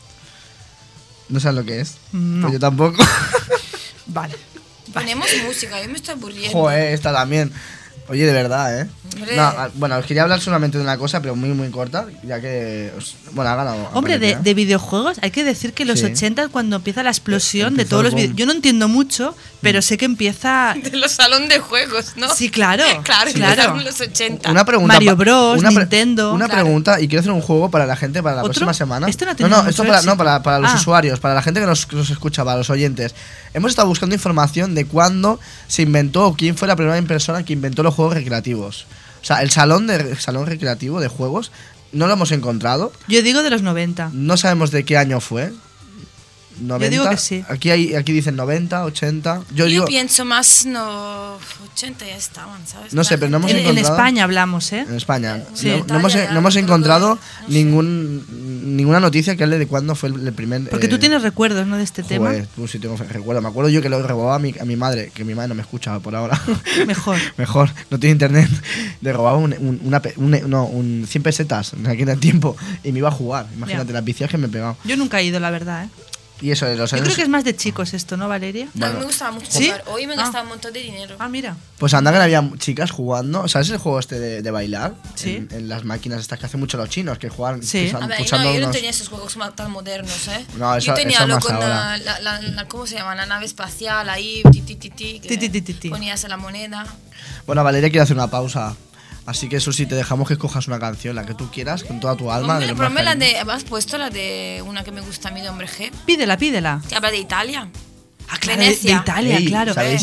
¿No sabes lo que es? No. Pues yo tampoco. Vale. Ponemos música, yo me estoy aburriendo. Joder, esta también. Oye, de verdad, ¿eh? Hombre. No, ah, bueno, os quería hablar solamente de una cosa, pero muy, muy corta, ya que... os- bueno, ha ganado. Hombre, de, Valeria. de videojuegos, hay que decir que los Sí. ochenta cuando empieza la explosión de Empezó todos el los boom. videos. Yo no entiendo mucho, pero sé que empieza. De los salón de juegos, ¿no? Sí, claro. Claro, Sí, claro. claro. En los ochenta. Una pregunta. Mario pa- Bros, una pre- Nintendo, Una claro. pregunta, y quiero hacer un juego para la gente para la ¿Otro? próxima semana. Este no ha no, tenido no, mucho esto para, éxito. no, para, para los Ah. usuarios, para la gente que nos, que nos escucha, para los oyentes. Hemos estado buscando información de cuándo se inventó o quién fue la primera persona que inventó los juegos recreativos. O sea, el salón, de, el salón recreativo de juegos no lo hemos encontrado. Yo digo de los noventa. No sabemos de qué año fue. noventa. digo que sí. Aquí, hay, aquí dicen noventa, ochenta. Yo Yo digo. pienso más, no, ochenta ya estaban, ¿sabes? No sé, pero no hemos En, en encontrado- España hablamos, ¿eh? En España. Sí. No, no hemos, Italia, no hemos ya, encontrado no sé. ningún, ninguna noticia que hable de cuándo fue el, el primer. Porque eh, tú tienes recuerdos, ¿no? De este joder, tú sí tengo recuerdo. Me acuerdo yo que lo robaba a mi, a mi madre, que mi madre no me escucha por ahora. tema. Mejor. Mejor, no tiene internet. Le robaba un, un- una, pe- un, no, un cien pesetas en aquel tiempo y me iba a jugar. Imagínate Ya. las vicias que me he pegado. Yo nunca he ido, la verdad, ¿eh? Y eso de los Yo años. creo que es más de chicos esto, ¿no, Valeria? No, a mí Bueno. me gustaba mucho ¿Sí? jugar. Hoy me Ah. gastaba un montón de dinero. Ah, mira. Pues anda que había chicas jugando. ¿Sabes el juego este de, de bailar? Sí. En, en las máquinas estas que hacen mucho los chinos, que juegan Sí. pulsan- A ver, pulsando no, yo no unos- tenía esos juegos ma- tan modernos, ¿eh? No, eso- yo tenía eso lo más con ahora. la, la, la- la- ¿cómo se llama? La nave espacial ahí, ti, ti, ti, ti, que Ti, ti, ti, ti, ti. ponías la moneda. Bueno, Valeria quiere hacer una pausa. Así que, Susi, te dejamos que escojas una canción, la que tú quieras, con toda tu alma. Hombre, de lo ponme más la cariño. de, has puesto la de una que me gusta a mí de Hombre G, Pídela, pídela. que habla de Italia. Ah, claro, de- Venecia. de Italia, Ey, claro. ¿sabéis?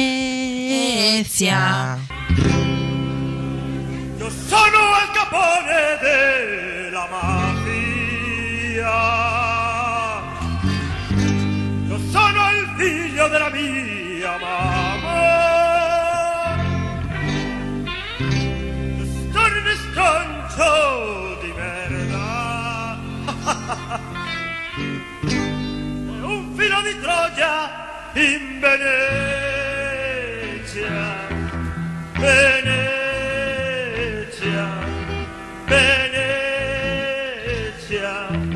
Venecia. Ah, Io sono il capone della mafia. Io sono il figlio della mia mamma. Io sono un stronzo di merda. E un filo di Troia in Venezia. Venezia, Venezia,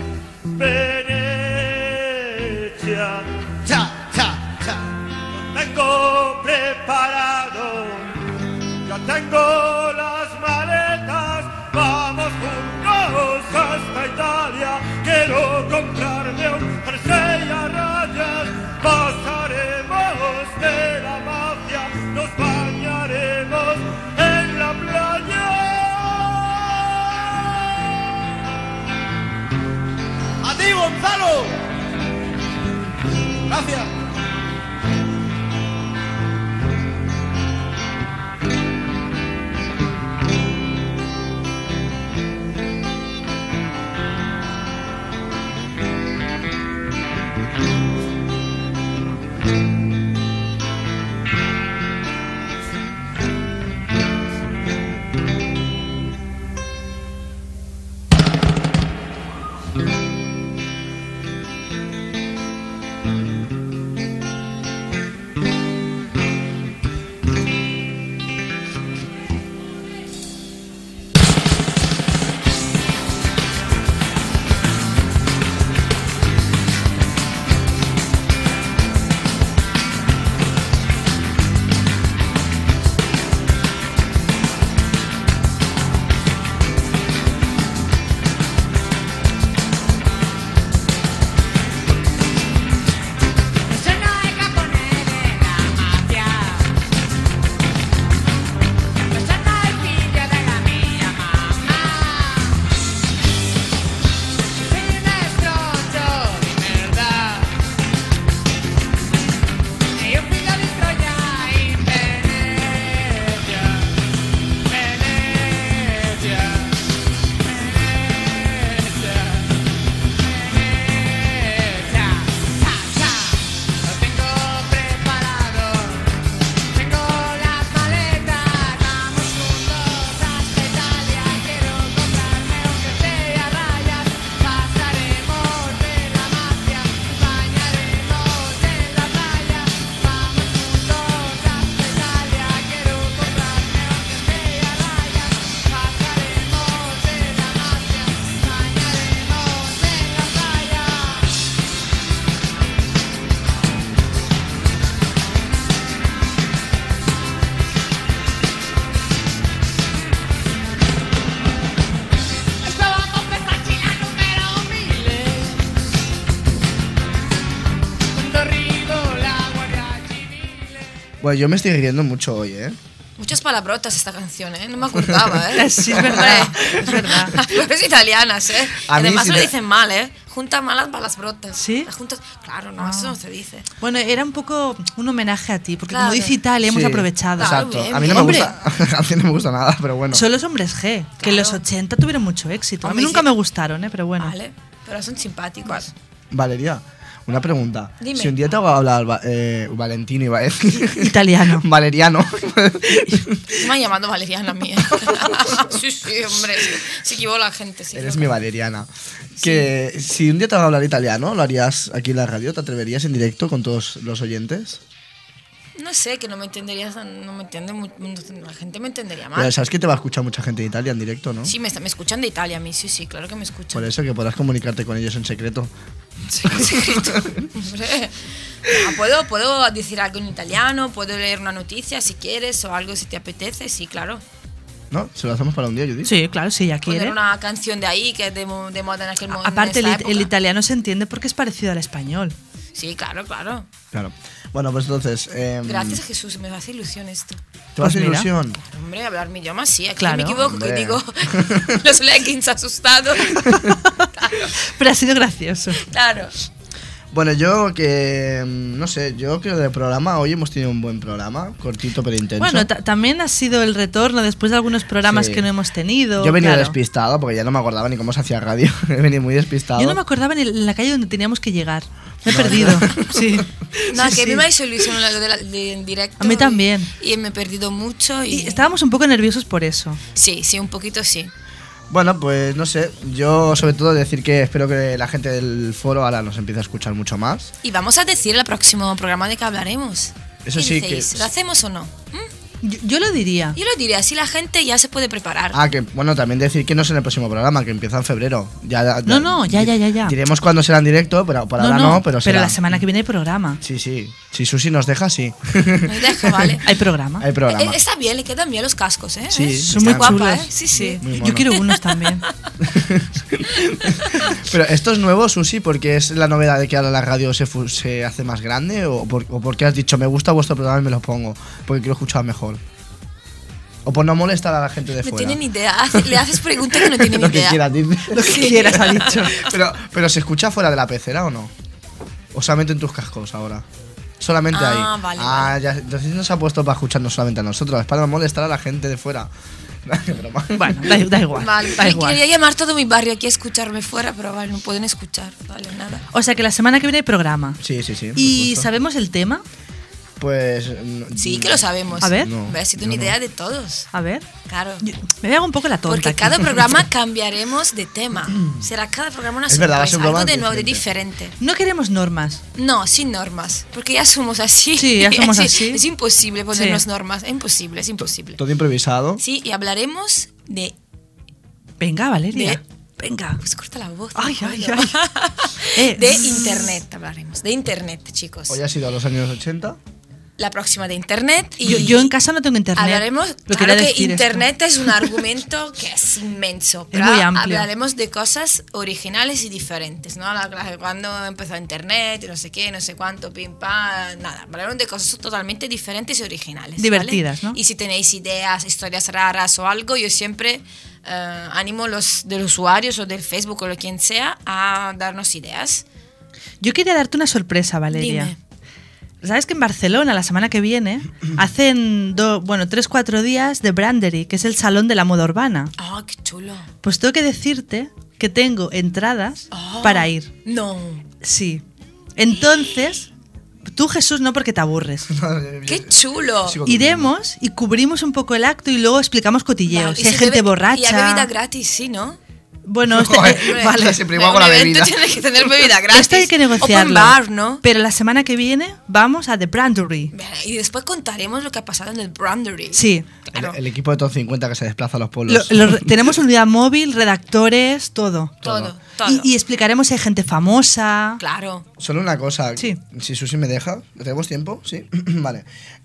Venezia. Cha, cha, cha. Lo tengo preparado, ya tengo las maletas. Vamos juntos hasta Italia. Quiero comprarme un jersey a rayas. Pasaremos de la mafia, nos bañaremos en la playa. ¡A ti, Gonzalo! Gracias. Bueno, yo me estoy riendo mucho hoy, ¿eh? Muchas palabrotas esta canción, ¿eh? No me acordaba, ¿eh? Sí, es verdad, es verdad. Las flores italianas, ¿eh? A mí Además sí lo me- dicen mal, ¿eh? Juntan malas palabrotas. ¿Sí? Las juntas... Claro, no, Ah. eso no se dice. Bueno, era un poco un homenaje a ti, porque Claro. como dice Italia, hemos Sí, aprovechado. Claro, Exacto. bien, A mí no me bien. gusta. A mí no me gusta nada, pero bueno. Son los hombres G, que en los ochenta tuvieron mucho éxito. A mí Hombre, nunca sí. me gustaron, ¿eh? Pero bueno. Vale, pero son simpáticos. Valeria, una pregunta. Dime. Si un día te hago hablar va- eh, Valentino iba a decir. Italiano. Valeriano. Me han llamado Valeriana a mí. ¿eh? Sí, sí, hombre. sí. Se equivocó la gente. Sí, Eres loca. mi Valeriana. Que si un día te hago hablar italiano, ¿lo harías aquí en la radio? ¿Te atreverías en directo con todos los oyentes? No sé, que no me entenderías, no me entiende, mu- la gente me entendería mal. Pero sabes que te va a escuchar mucha gente de Italia en directo, ¿no? Sí, me, está- me escuchan de Italia a mí, sí, sí, claro que me escuchan. Por eso que podrás comunicarte con ellos en secreto. Hombre, no, puedo, puedo decir algo en italiano, puedo leer una noticia si quieres o algo si te apetece, sí, claro. ¿No? ¿Se lo hacemos para un día, Judith? Sí, claro, sí, ya Poner quiere. una canción de ahí que es de, mo- de moda en aquel momento. Aparte, el, it- el italiano se entiende porque es parecido al español. Sí, claro, claro. Claro. Bueno, pues entonces... em, Gracias a Jesús, me hace ilusión esto. ¿Te va a hacer Pues mira. ilusión? Hombre, hablar mi idioma sí, aquí Claro, me equivoco, hombre. que digo los leggings asustados. Pero ha sido gracioso. Claro. Bueno, yo que... em, No sé, yo creo que del programa, hoy hemos tenido un buen programa, cortito pero intenso. Bueno, ta- también ha sido el retorno después de algunos programas Sí. que no hemos tenido. Yo he venido claro. despistado porque ya no me acordaba ni cómo se hacía radio. He venido muy despistado. Yo no me acordaba ni en la calle donde teníamos que llegar. Me he perdido. Sí. No, Sí, que a mí sí. me ha hecho ilusión lo de la- de- en directo. A mí también. Y, y me he perdido mucho. Y, Y estábamos un poco nerviosos por eso. Sí, sí, un poquito sí. Bueno, pues no sé. Yo sobre todo decir que espero que la gente del foro ahora nos empiece a escuchar mucho más. Y vamos a decir el próximo programa de que hablaremos. Eso ¿Qué sí que- decís? ¿Lo hacemos o no? ¿Mm? Yo, yo lo diría. Yo lo diría, así la gente ya se puede preparar. Ah, que bueno, también decir que no es en el próximo programa, que empieza en febrero. Ya, ya- No, no, ya, ya, ya, ya. Diremos cuándo será en directo, pero por No, ahora no, no, pero será. la semana que viene hay programa. Sí, sí. Si Susi nos deja, sí. Me deja, ¿vale? Hay programa. Hay programa. Eh, está bien, le quedan bien los cascos, ¿eh? Sí, ¿Eh? son muy Está guapa, chulos. ¿eh? Sí, sí. Muy Yo mono. quiero unos también. Pero esto es nuevo, Susi, porque es la novedad de que ahora la radio se, fu- se hace más grande o, por, o porque has dicho me gusta vuestro programa y me lo pongo, porque quiero escuchar mejor. O por no molestar a la gente de No fuera. tiene ni idea. Hace- le haces preguntas que no tiene ni Lo que idea. quieras, dice. Lo que quieras, ha dicho. Pero, pero ¿se escucha fuera de la pecera o no? ¿O solamente en tus cascos ahora? Solamente Ah, ahí. vale, ah, vale. ya, entonces no se ha puesto para escucharnos solamente a nosotros, es para no molestar a la gente de fuera. Qué broma. Bueno, da, da igual. Vale, da me igual. quería llamar todo mi barrio aquí a escucharme fuera, pero vale, no pueden escuchar. Vale, nada. O sea que la semana que viene hay programa. Sí, sí, sí. por ¿Y supuesto. sabemos el tema? Pues. no- Sí, que lo sabemos. A ver. No, Hombre, ha sido yo una no. idea de todos. A ver. Claro. Yo- me hago un poco la tonta. Porque aquí. cada programa cambiaremos de tema. Será cada programa una Es verdad, va a ser sorpresa, un algo programa de nuevo, de diferente. diferente. No queremos normas. No, sin normas, porque ya somos así. Sí, ya somos Es- así. Es imposible ponernos Sí. normas, es imposible, es imposible. Todo improvisado. Sí, y hablaremos de... Venga, Valeria. De- Venga. Pues corta la voz. Ay, no ay, puedo. ay. Eh, De internet hablaremos, de internet, chicos. Hoy ha sido a los años ochenta. La próxima de internet y... Yo, yo en casa no tengo internet. Hablaremos, Lo claro quería que decir esto. internet es un argumento que es inmenso, pero muy amplio. hablaremos de cosas originales y diferentes, ¿no? La, la- cuando empezó internet, y no sé qué, no sé cuánto, pim, pam, nada. Hablaremos de cosas totalmente diferentes y originales. ¿vale? Divertidas, ¿no? Y si tenéis ideas, historias raras o algo, yo siempre eh, animo los de los usuarios o del Facebook o lo quien sea a darnos ideas. Yo quería darte una sorpresa, Valeria. Dime. ¿Sabes que en Barcelona, la semana que viene, hacen do- bueno, tres, cuatro días de Brandery, que es el salón de la moda urbana? ¡Ah, qué chulo! Pues tengo que decirte que tengo entradas Ah. para ir. No. Sí. Entonces, tú, Jesús, no porque te aburres. ¡Qué chulo! Sigo Iremos y cubrimos un poco el acto y luego explicamos cotilleos. Vale, si y hay se gente bebe- borracha. Y hay bebida gratis, sí, ¿no? Bueno, este- Joder, eh, vale. vale. Siempre igual con la Un evento bebida. tiene que tener bebida gratis. Esto hay que negociarlo. Open bar, ¿no? Pero la semana que viene vamos a The Brandery. Y después contaremos lo que ha pasado en el Brandery. Sí. Claro. El, el equipo de Top cincuenta que se desplaza a los pueblos. Lo- lo- tenemos unidad móvil, redactores, todo. Todo, todo. Y, y explicaremos si hay gente famosa. Claro. Solo una cosa. Sí. Si Susi me deja, ¿tenemos tiempo? Sí. Vale.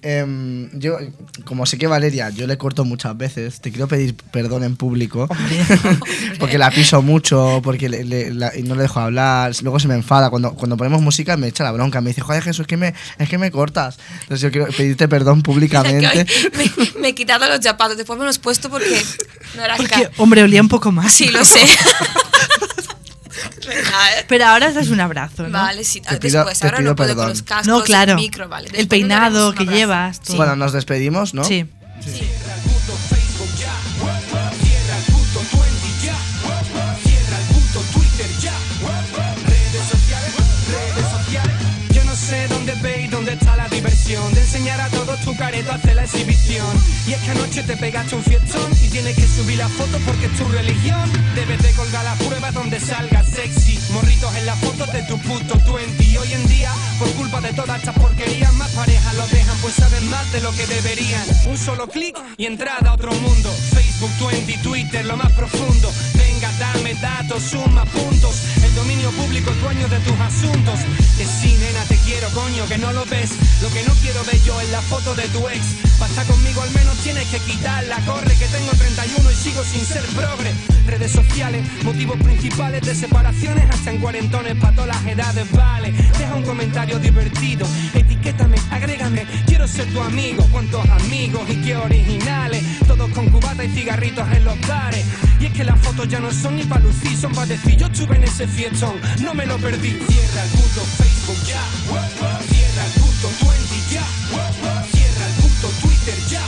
Em, yo, como sé que Valeria, yo le corto muchas veces, te quiero pedir perdón en público. porque la la piso mucho porque le, le, la, y no le dejo hablar. Luego se me enfada. Cuando, cuando ponemos música me echa la bronca. Me dice, joder, Jesús, es que me, es que me cortas. Entonces yo quiero pedirte perdón públicamente. me, me he quitado los zapatos, después me los he puesto porque no era Porque, ca- hombre, olía un poco más. Sí, lo sé. Venga, eh. Pero ahora das un abrazo, ¿no? Vale, sí. Te pido- Después, te ahora pido no puedo perdón. con los cascos, No, claro. el micro, vale. El Después peinado nos daremos que un abrazo. llevas. todo. Bueno, nos despedimos, ¿no? Sí. Yo no sé dónde ve y dónde está la diversión de enseñar a todos tu careto a hacer la exhibición. Y es que anoche te pegaste un fiestón y tienes que subir la foto porque es tu religión. Debes de colgar las pruebas donde salga sexy. Morritos en las fotos de tu puto veinte. Y hoy en día, por culpa de todas estas porquerías, más parejas los dejan pues saben más de lo que deberían. Un solo clic y entrada a otro mundo. Facebook, veinte, Twitter, lo más profundo. Venga, dame datos, suma puntos. El dominio público es dueño de tus asuntos. Que sí, nena, te quiero, coño, que no lo ves. Lo que no quiero ver yo es la foto de tu ex. Para estar conmigo al menos tienes que quitarla. Corre, que tengo treinta y uno y sigo sin ser progre. Redes sociales, motivos principales de separaciones hasta en cuarentones para todas las edades, vale. Deja un comentario divertido, etiquétame, agrégame, quiero ser tu amigo. Cuántos amigos y qué originales, todos con cubata y cigarritos en los bares. Y es que las fotos ya no son ni pa' lucir, son pa' decir yo estuve en ese fiestón, no me lo perdí. Cierra el puto Facebook ya, cierra el puto veinte ya, cierra el puto Twitter ya.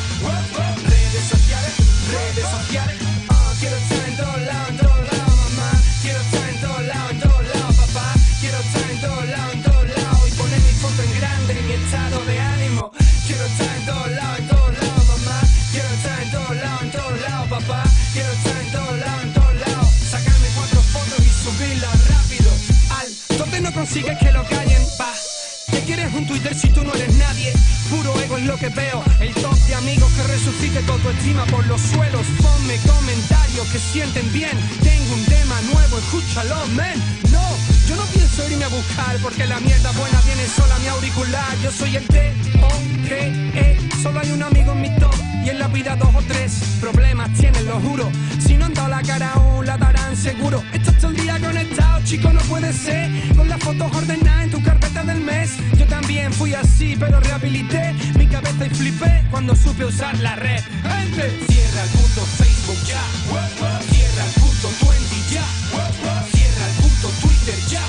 Redes sociales, redes sociales, ah, quiero estar en todos lados, en todos lados, mamá. Quiero estar en todos lados, en todos lados, papá. Quiero estar en todos lados, en todos lados. Y poner mi foto en grande en mi estado de ánimo. Quiero estar en todos lados, en todos lados, mamá. Quiero estar en todos lados, en todos lados, papá. Quiero estar en todos lados, en todos lados. Sacarme cuatro fotos y subirlas rápido. Al donde no consigues que lo callen, pa. ¿Qué quieres un Twitter si tú no eres nadie? Puro ego es lo que veo. El top de amigos que resucite tu autoestima por los suelos. Ponme comentarios que sienten bien. Tengo un tema nuevo, escúchalo, men. No, yo no pienso irme a buscar porque la mierda buena viene sola a mi auricular. Yo soy el T O G E. Solo hay un amigo en mi top y en la vida dos o tres. Problemas tienen, lo juro. Si no han dado la cara aún, la darán seguro. Estás todo el día conectado, chico, no puede ser. Con las fotos ordenadas en tu carpeta del mes. Yo también fui así, pero rehabilité mi cabeza y flipé cuando supe usar la red. Gente, cierra el puto Facebook ya, cierra el puto veinte ya, cierra el puto Twitter ya.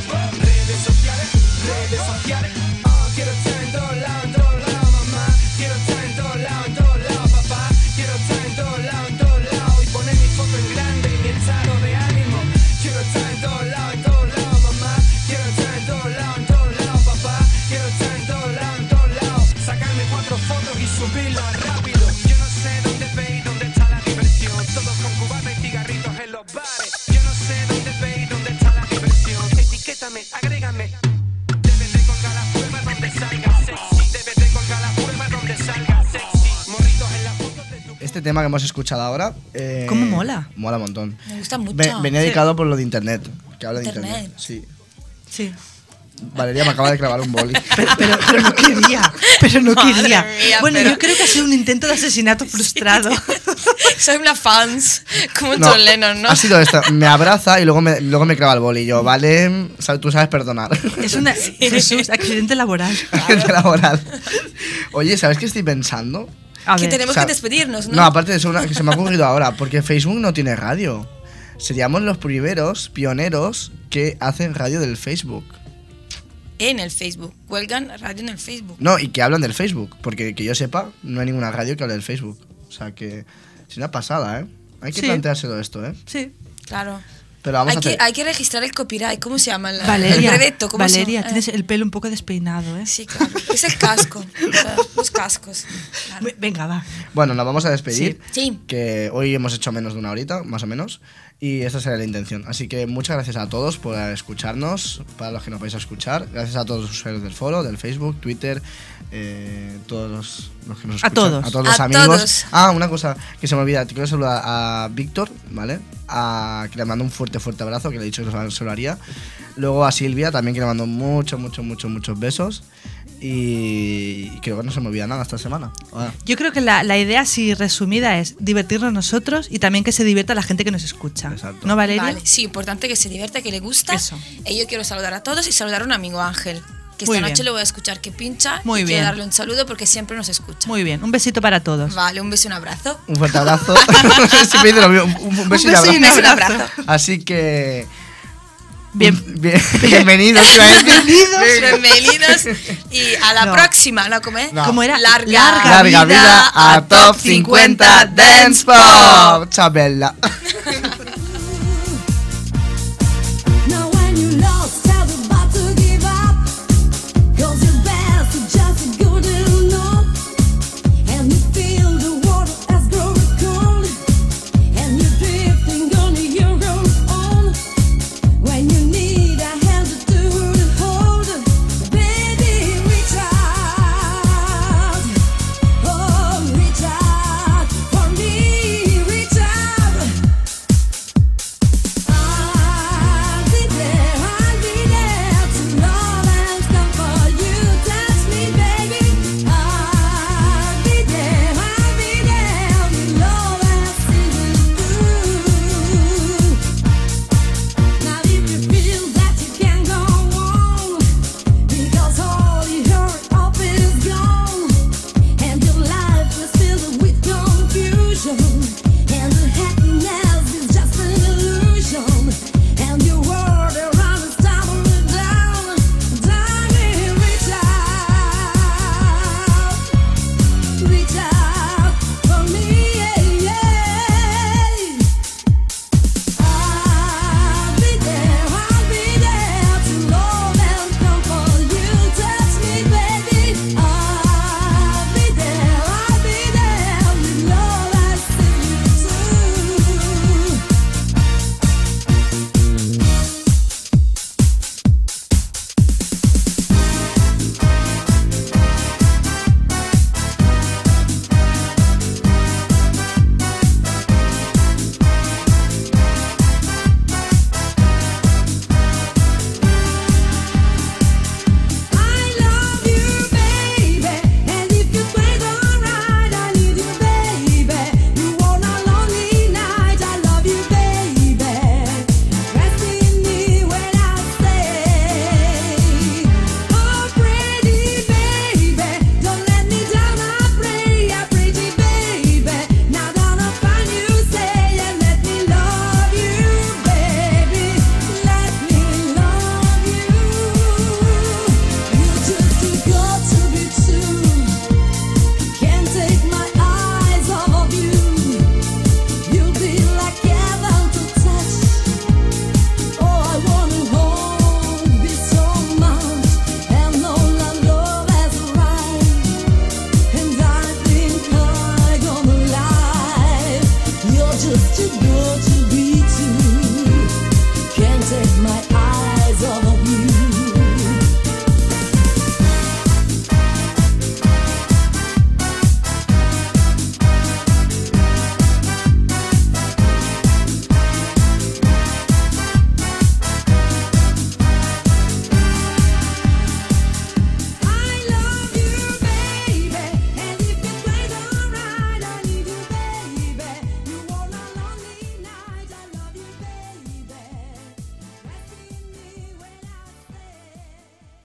Redes sociales, redes sociales, ah, quiero estar en todos lados, en todos lados, mamá. Quiero estar en todos lados, en todos lados, papá. Quiero estar en todos lados, en todos lados. Y poner mi foto en grande y mi estado de ánimo. Quiero estar en todos lados, en todos lados, mamá. Quiero estar en todos lados, en todos lados, papá. Quiero estar en todos lados, en todos lados. Sacarme cuatro fotos y subirlas rápido. Yo no sé dónde ve y dónde está la diversión. Todos con cubata y cigarritos en los bares. Yo no sé dónde ve y dónde está la diversión. Etiquétame, agrégame. Debes de colgar las pruebas donde salga sexy. Debes de colgar las pruebas donde salga sexy. Morritos en las fotos de tu... Este tema que hemos escuchado ahora. Eh, ¿Cómo mola? Mola un montón. Me gusta mucho. Ve- venía dedicado por lo de internet. Que habla de Internet. internet. Sí. Sí. Valeria me acaba de clavar un boli. Pero, pero, pero no quería. Pero no Madre quería. mía, bueno, pero- yo creo que ha sido un intento de asesinato frustrado. Soy una fans, como No, John Lennon, ¿no? Ha sido esto. Me abraza y luego me, luego me clava el boli. Y yo, vale, sab- tú sabes perdonar. Es una. Jesús, accidente laboral. Agente laboral. Oye, ¿sabes qué estoy pensando? A que ver. tenemos O sea, que despedirnos, ¿no? No, aparte de eso, una que se me ha ocurrido ahora, porque Facebook no tiene radio. Seríamos los primeros pioneros que hacen radio del Facebook. En el Facebook. Cuelgan radio en el Facebook. No, y que hablan del Facebook, porque que yo sepa, no hay ninguna radio que hable del Facebook. O sea que es una pasada, ¿eh? Hay que Sí. planteárselo esto, ¿eh? Sí. Claro. Pero vamos Hay a que, hacer... hay que registrar el copyright. ¿Cómo se llama? La- Valeria. El breveto. ¿Cómo se Valeria, llama? tienes el pelo un poco despeinado, ¿eh? Sí, claro. Es el casco. O sea, los cascos. Claro. Ve- Venga, va. Bueno, nos vamos a despedir. Sí. Que hoy hemos hecho menos de una horita, más o menos. Y esa será la intención. Así que muchas gracias a todos por escucharnos, para los que nos vais a escuchar. Gracias a todos los usuarios del foro, del Facebook, Twitter, eh, todos los, los que nos A escuchan. todos. A todos los A amigos. todos. Ah, una cosa que se me olvida. Te quiero saludar a Víctor, ¿vale? A, que le mando un fuerte, fuerte abrazo, que le he dicho que se lo haría. Luego a Silvia, también que le mando muchos, muchos, muchos, muchos besos. Y creo que no se me olvida nada esta semana. Ah. Yo creo que la, la idea, así resumida, es divertirnos nosotros y también que se divierta la gente que nos escucha. Exacto. ¿No, Valeria? Vale, sí, importante que se divierta, que le gusta. Eso. Y yo quiero saludar a todos y saludar a un amigo, Ángel, que Muy esta bien. noche lo voy a escuchar que pincha. Muy y bien. quiero darle un saludo porque siempre nos escucha. Muy bien, un besito para todos. Vale, un beso y un abrazo. Un fuerte abrazo. Siempre dice lo mismo, un, un beso y un beso y un abrazo. abrazo. Así que... Bien. bien bienvenidos. Bienvenidos. Bienvenidos y a la No. próxima, ¿no? ¿Cómo es? No. ¿Cómo era? Larga, Larga Larga vida a Top cincuenta Dance Pop. Ciao bella.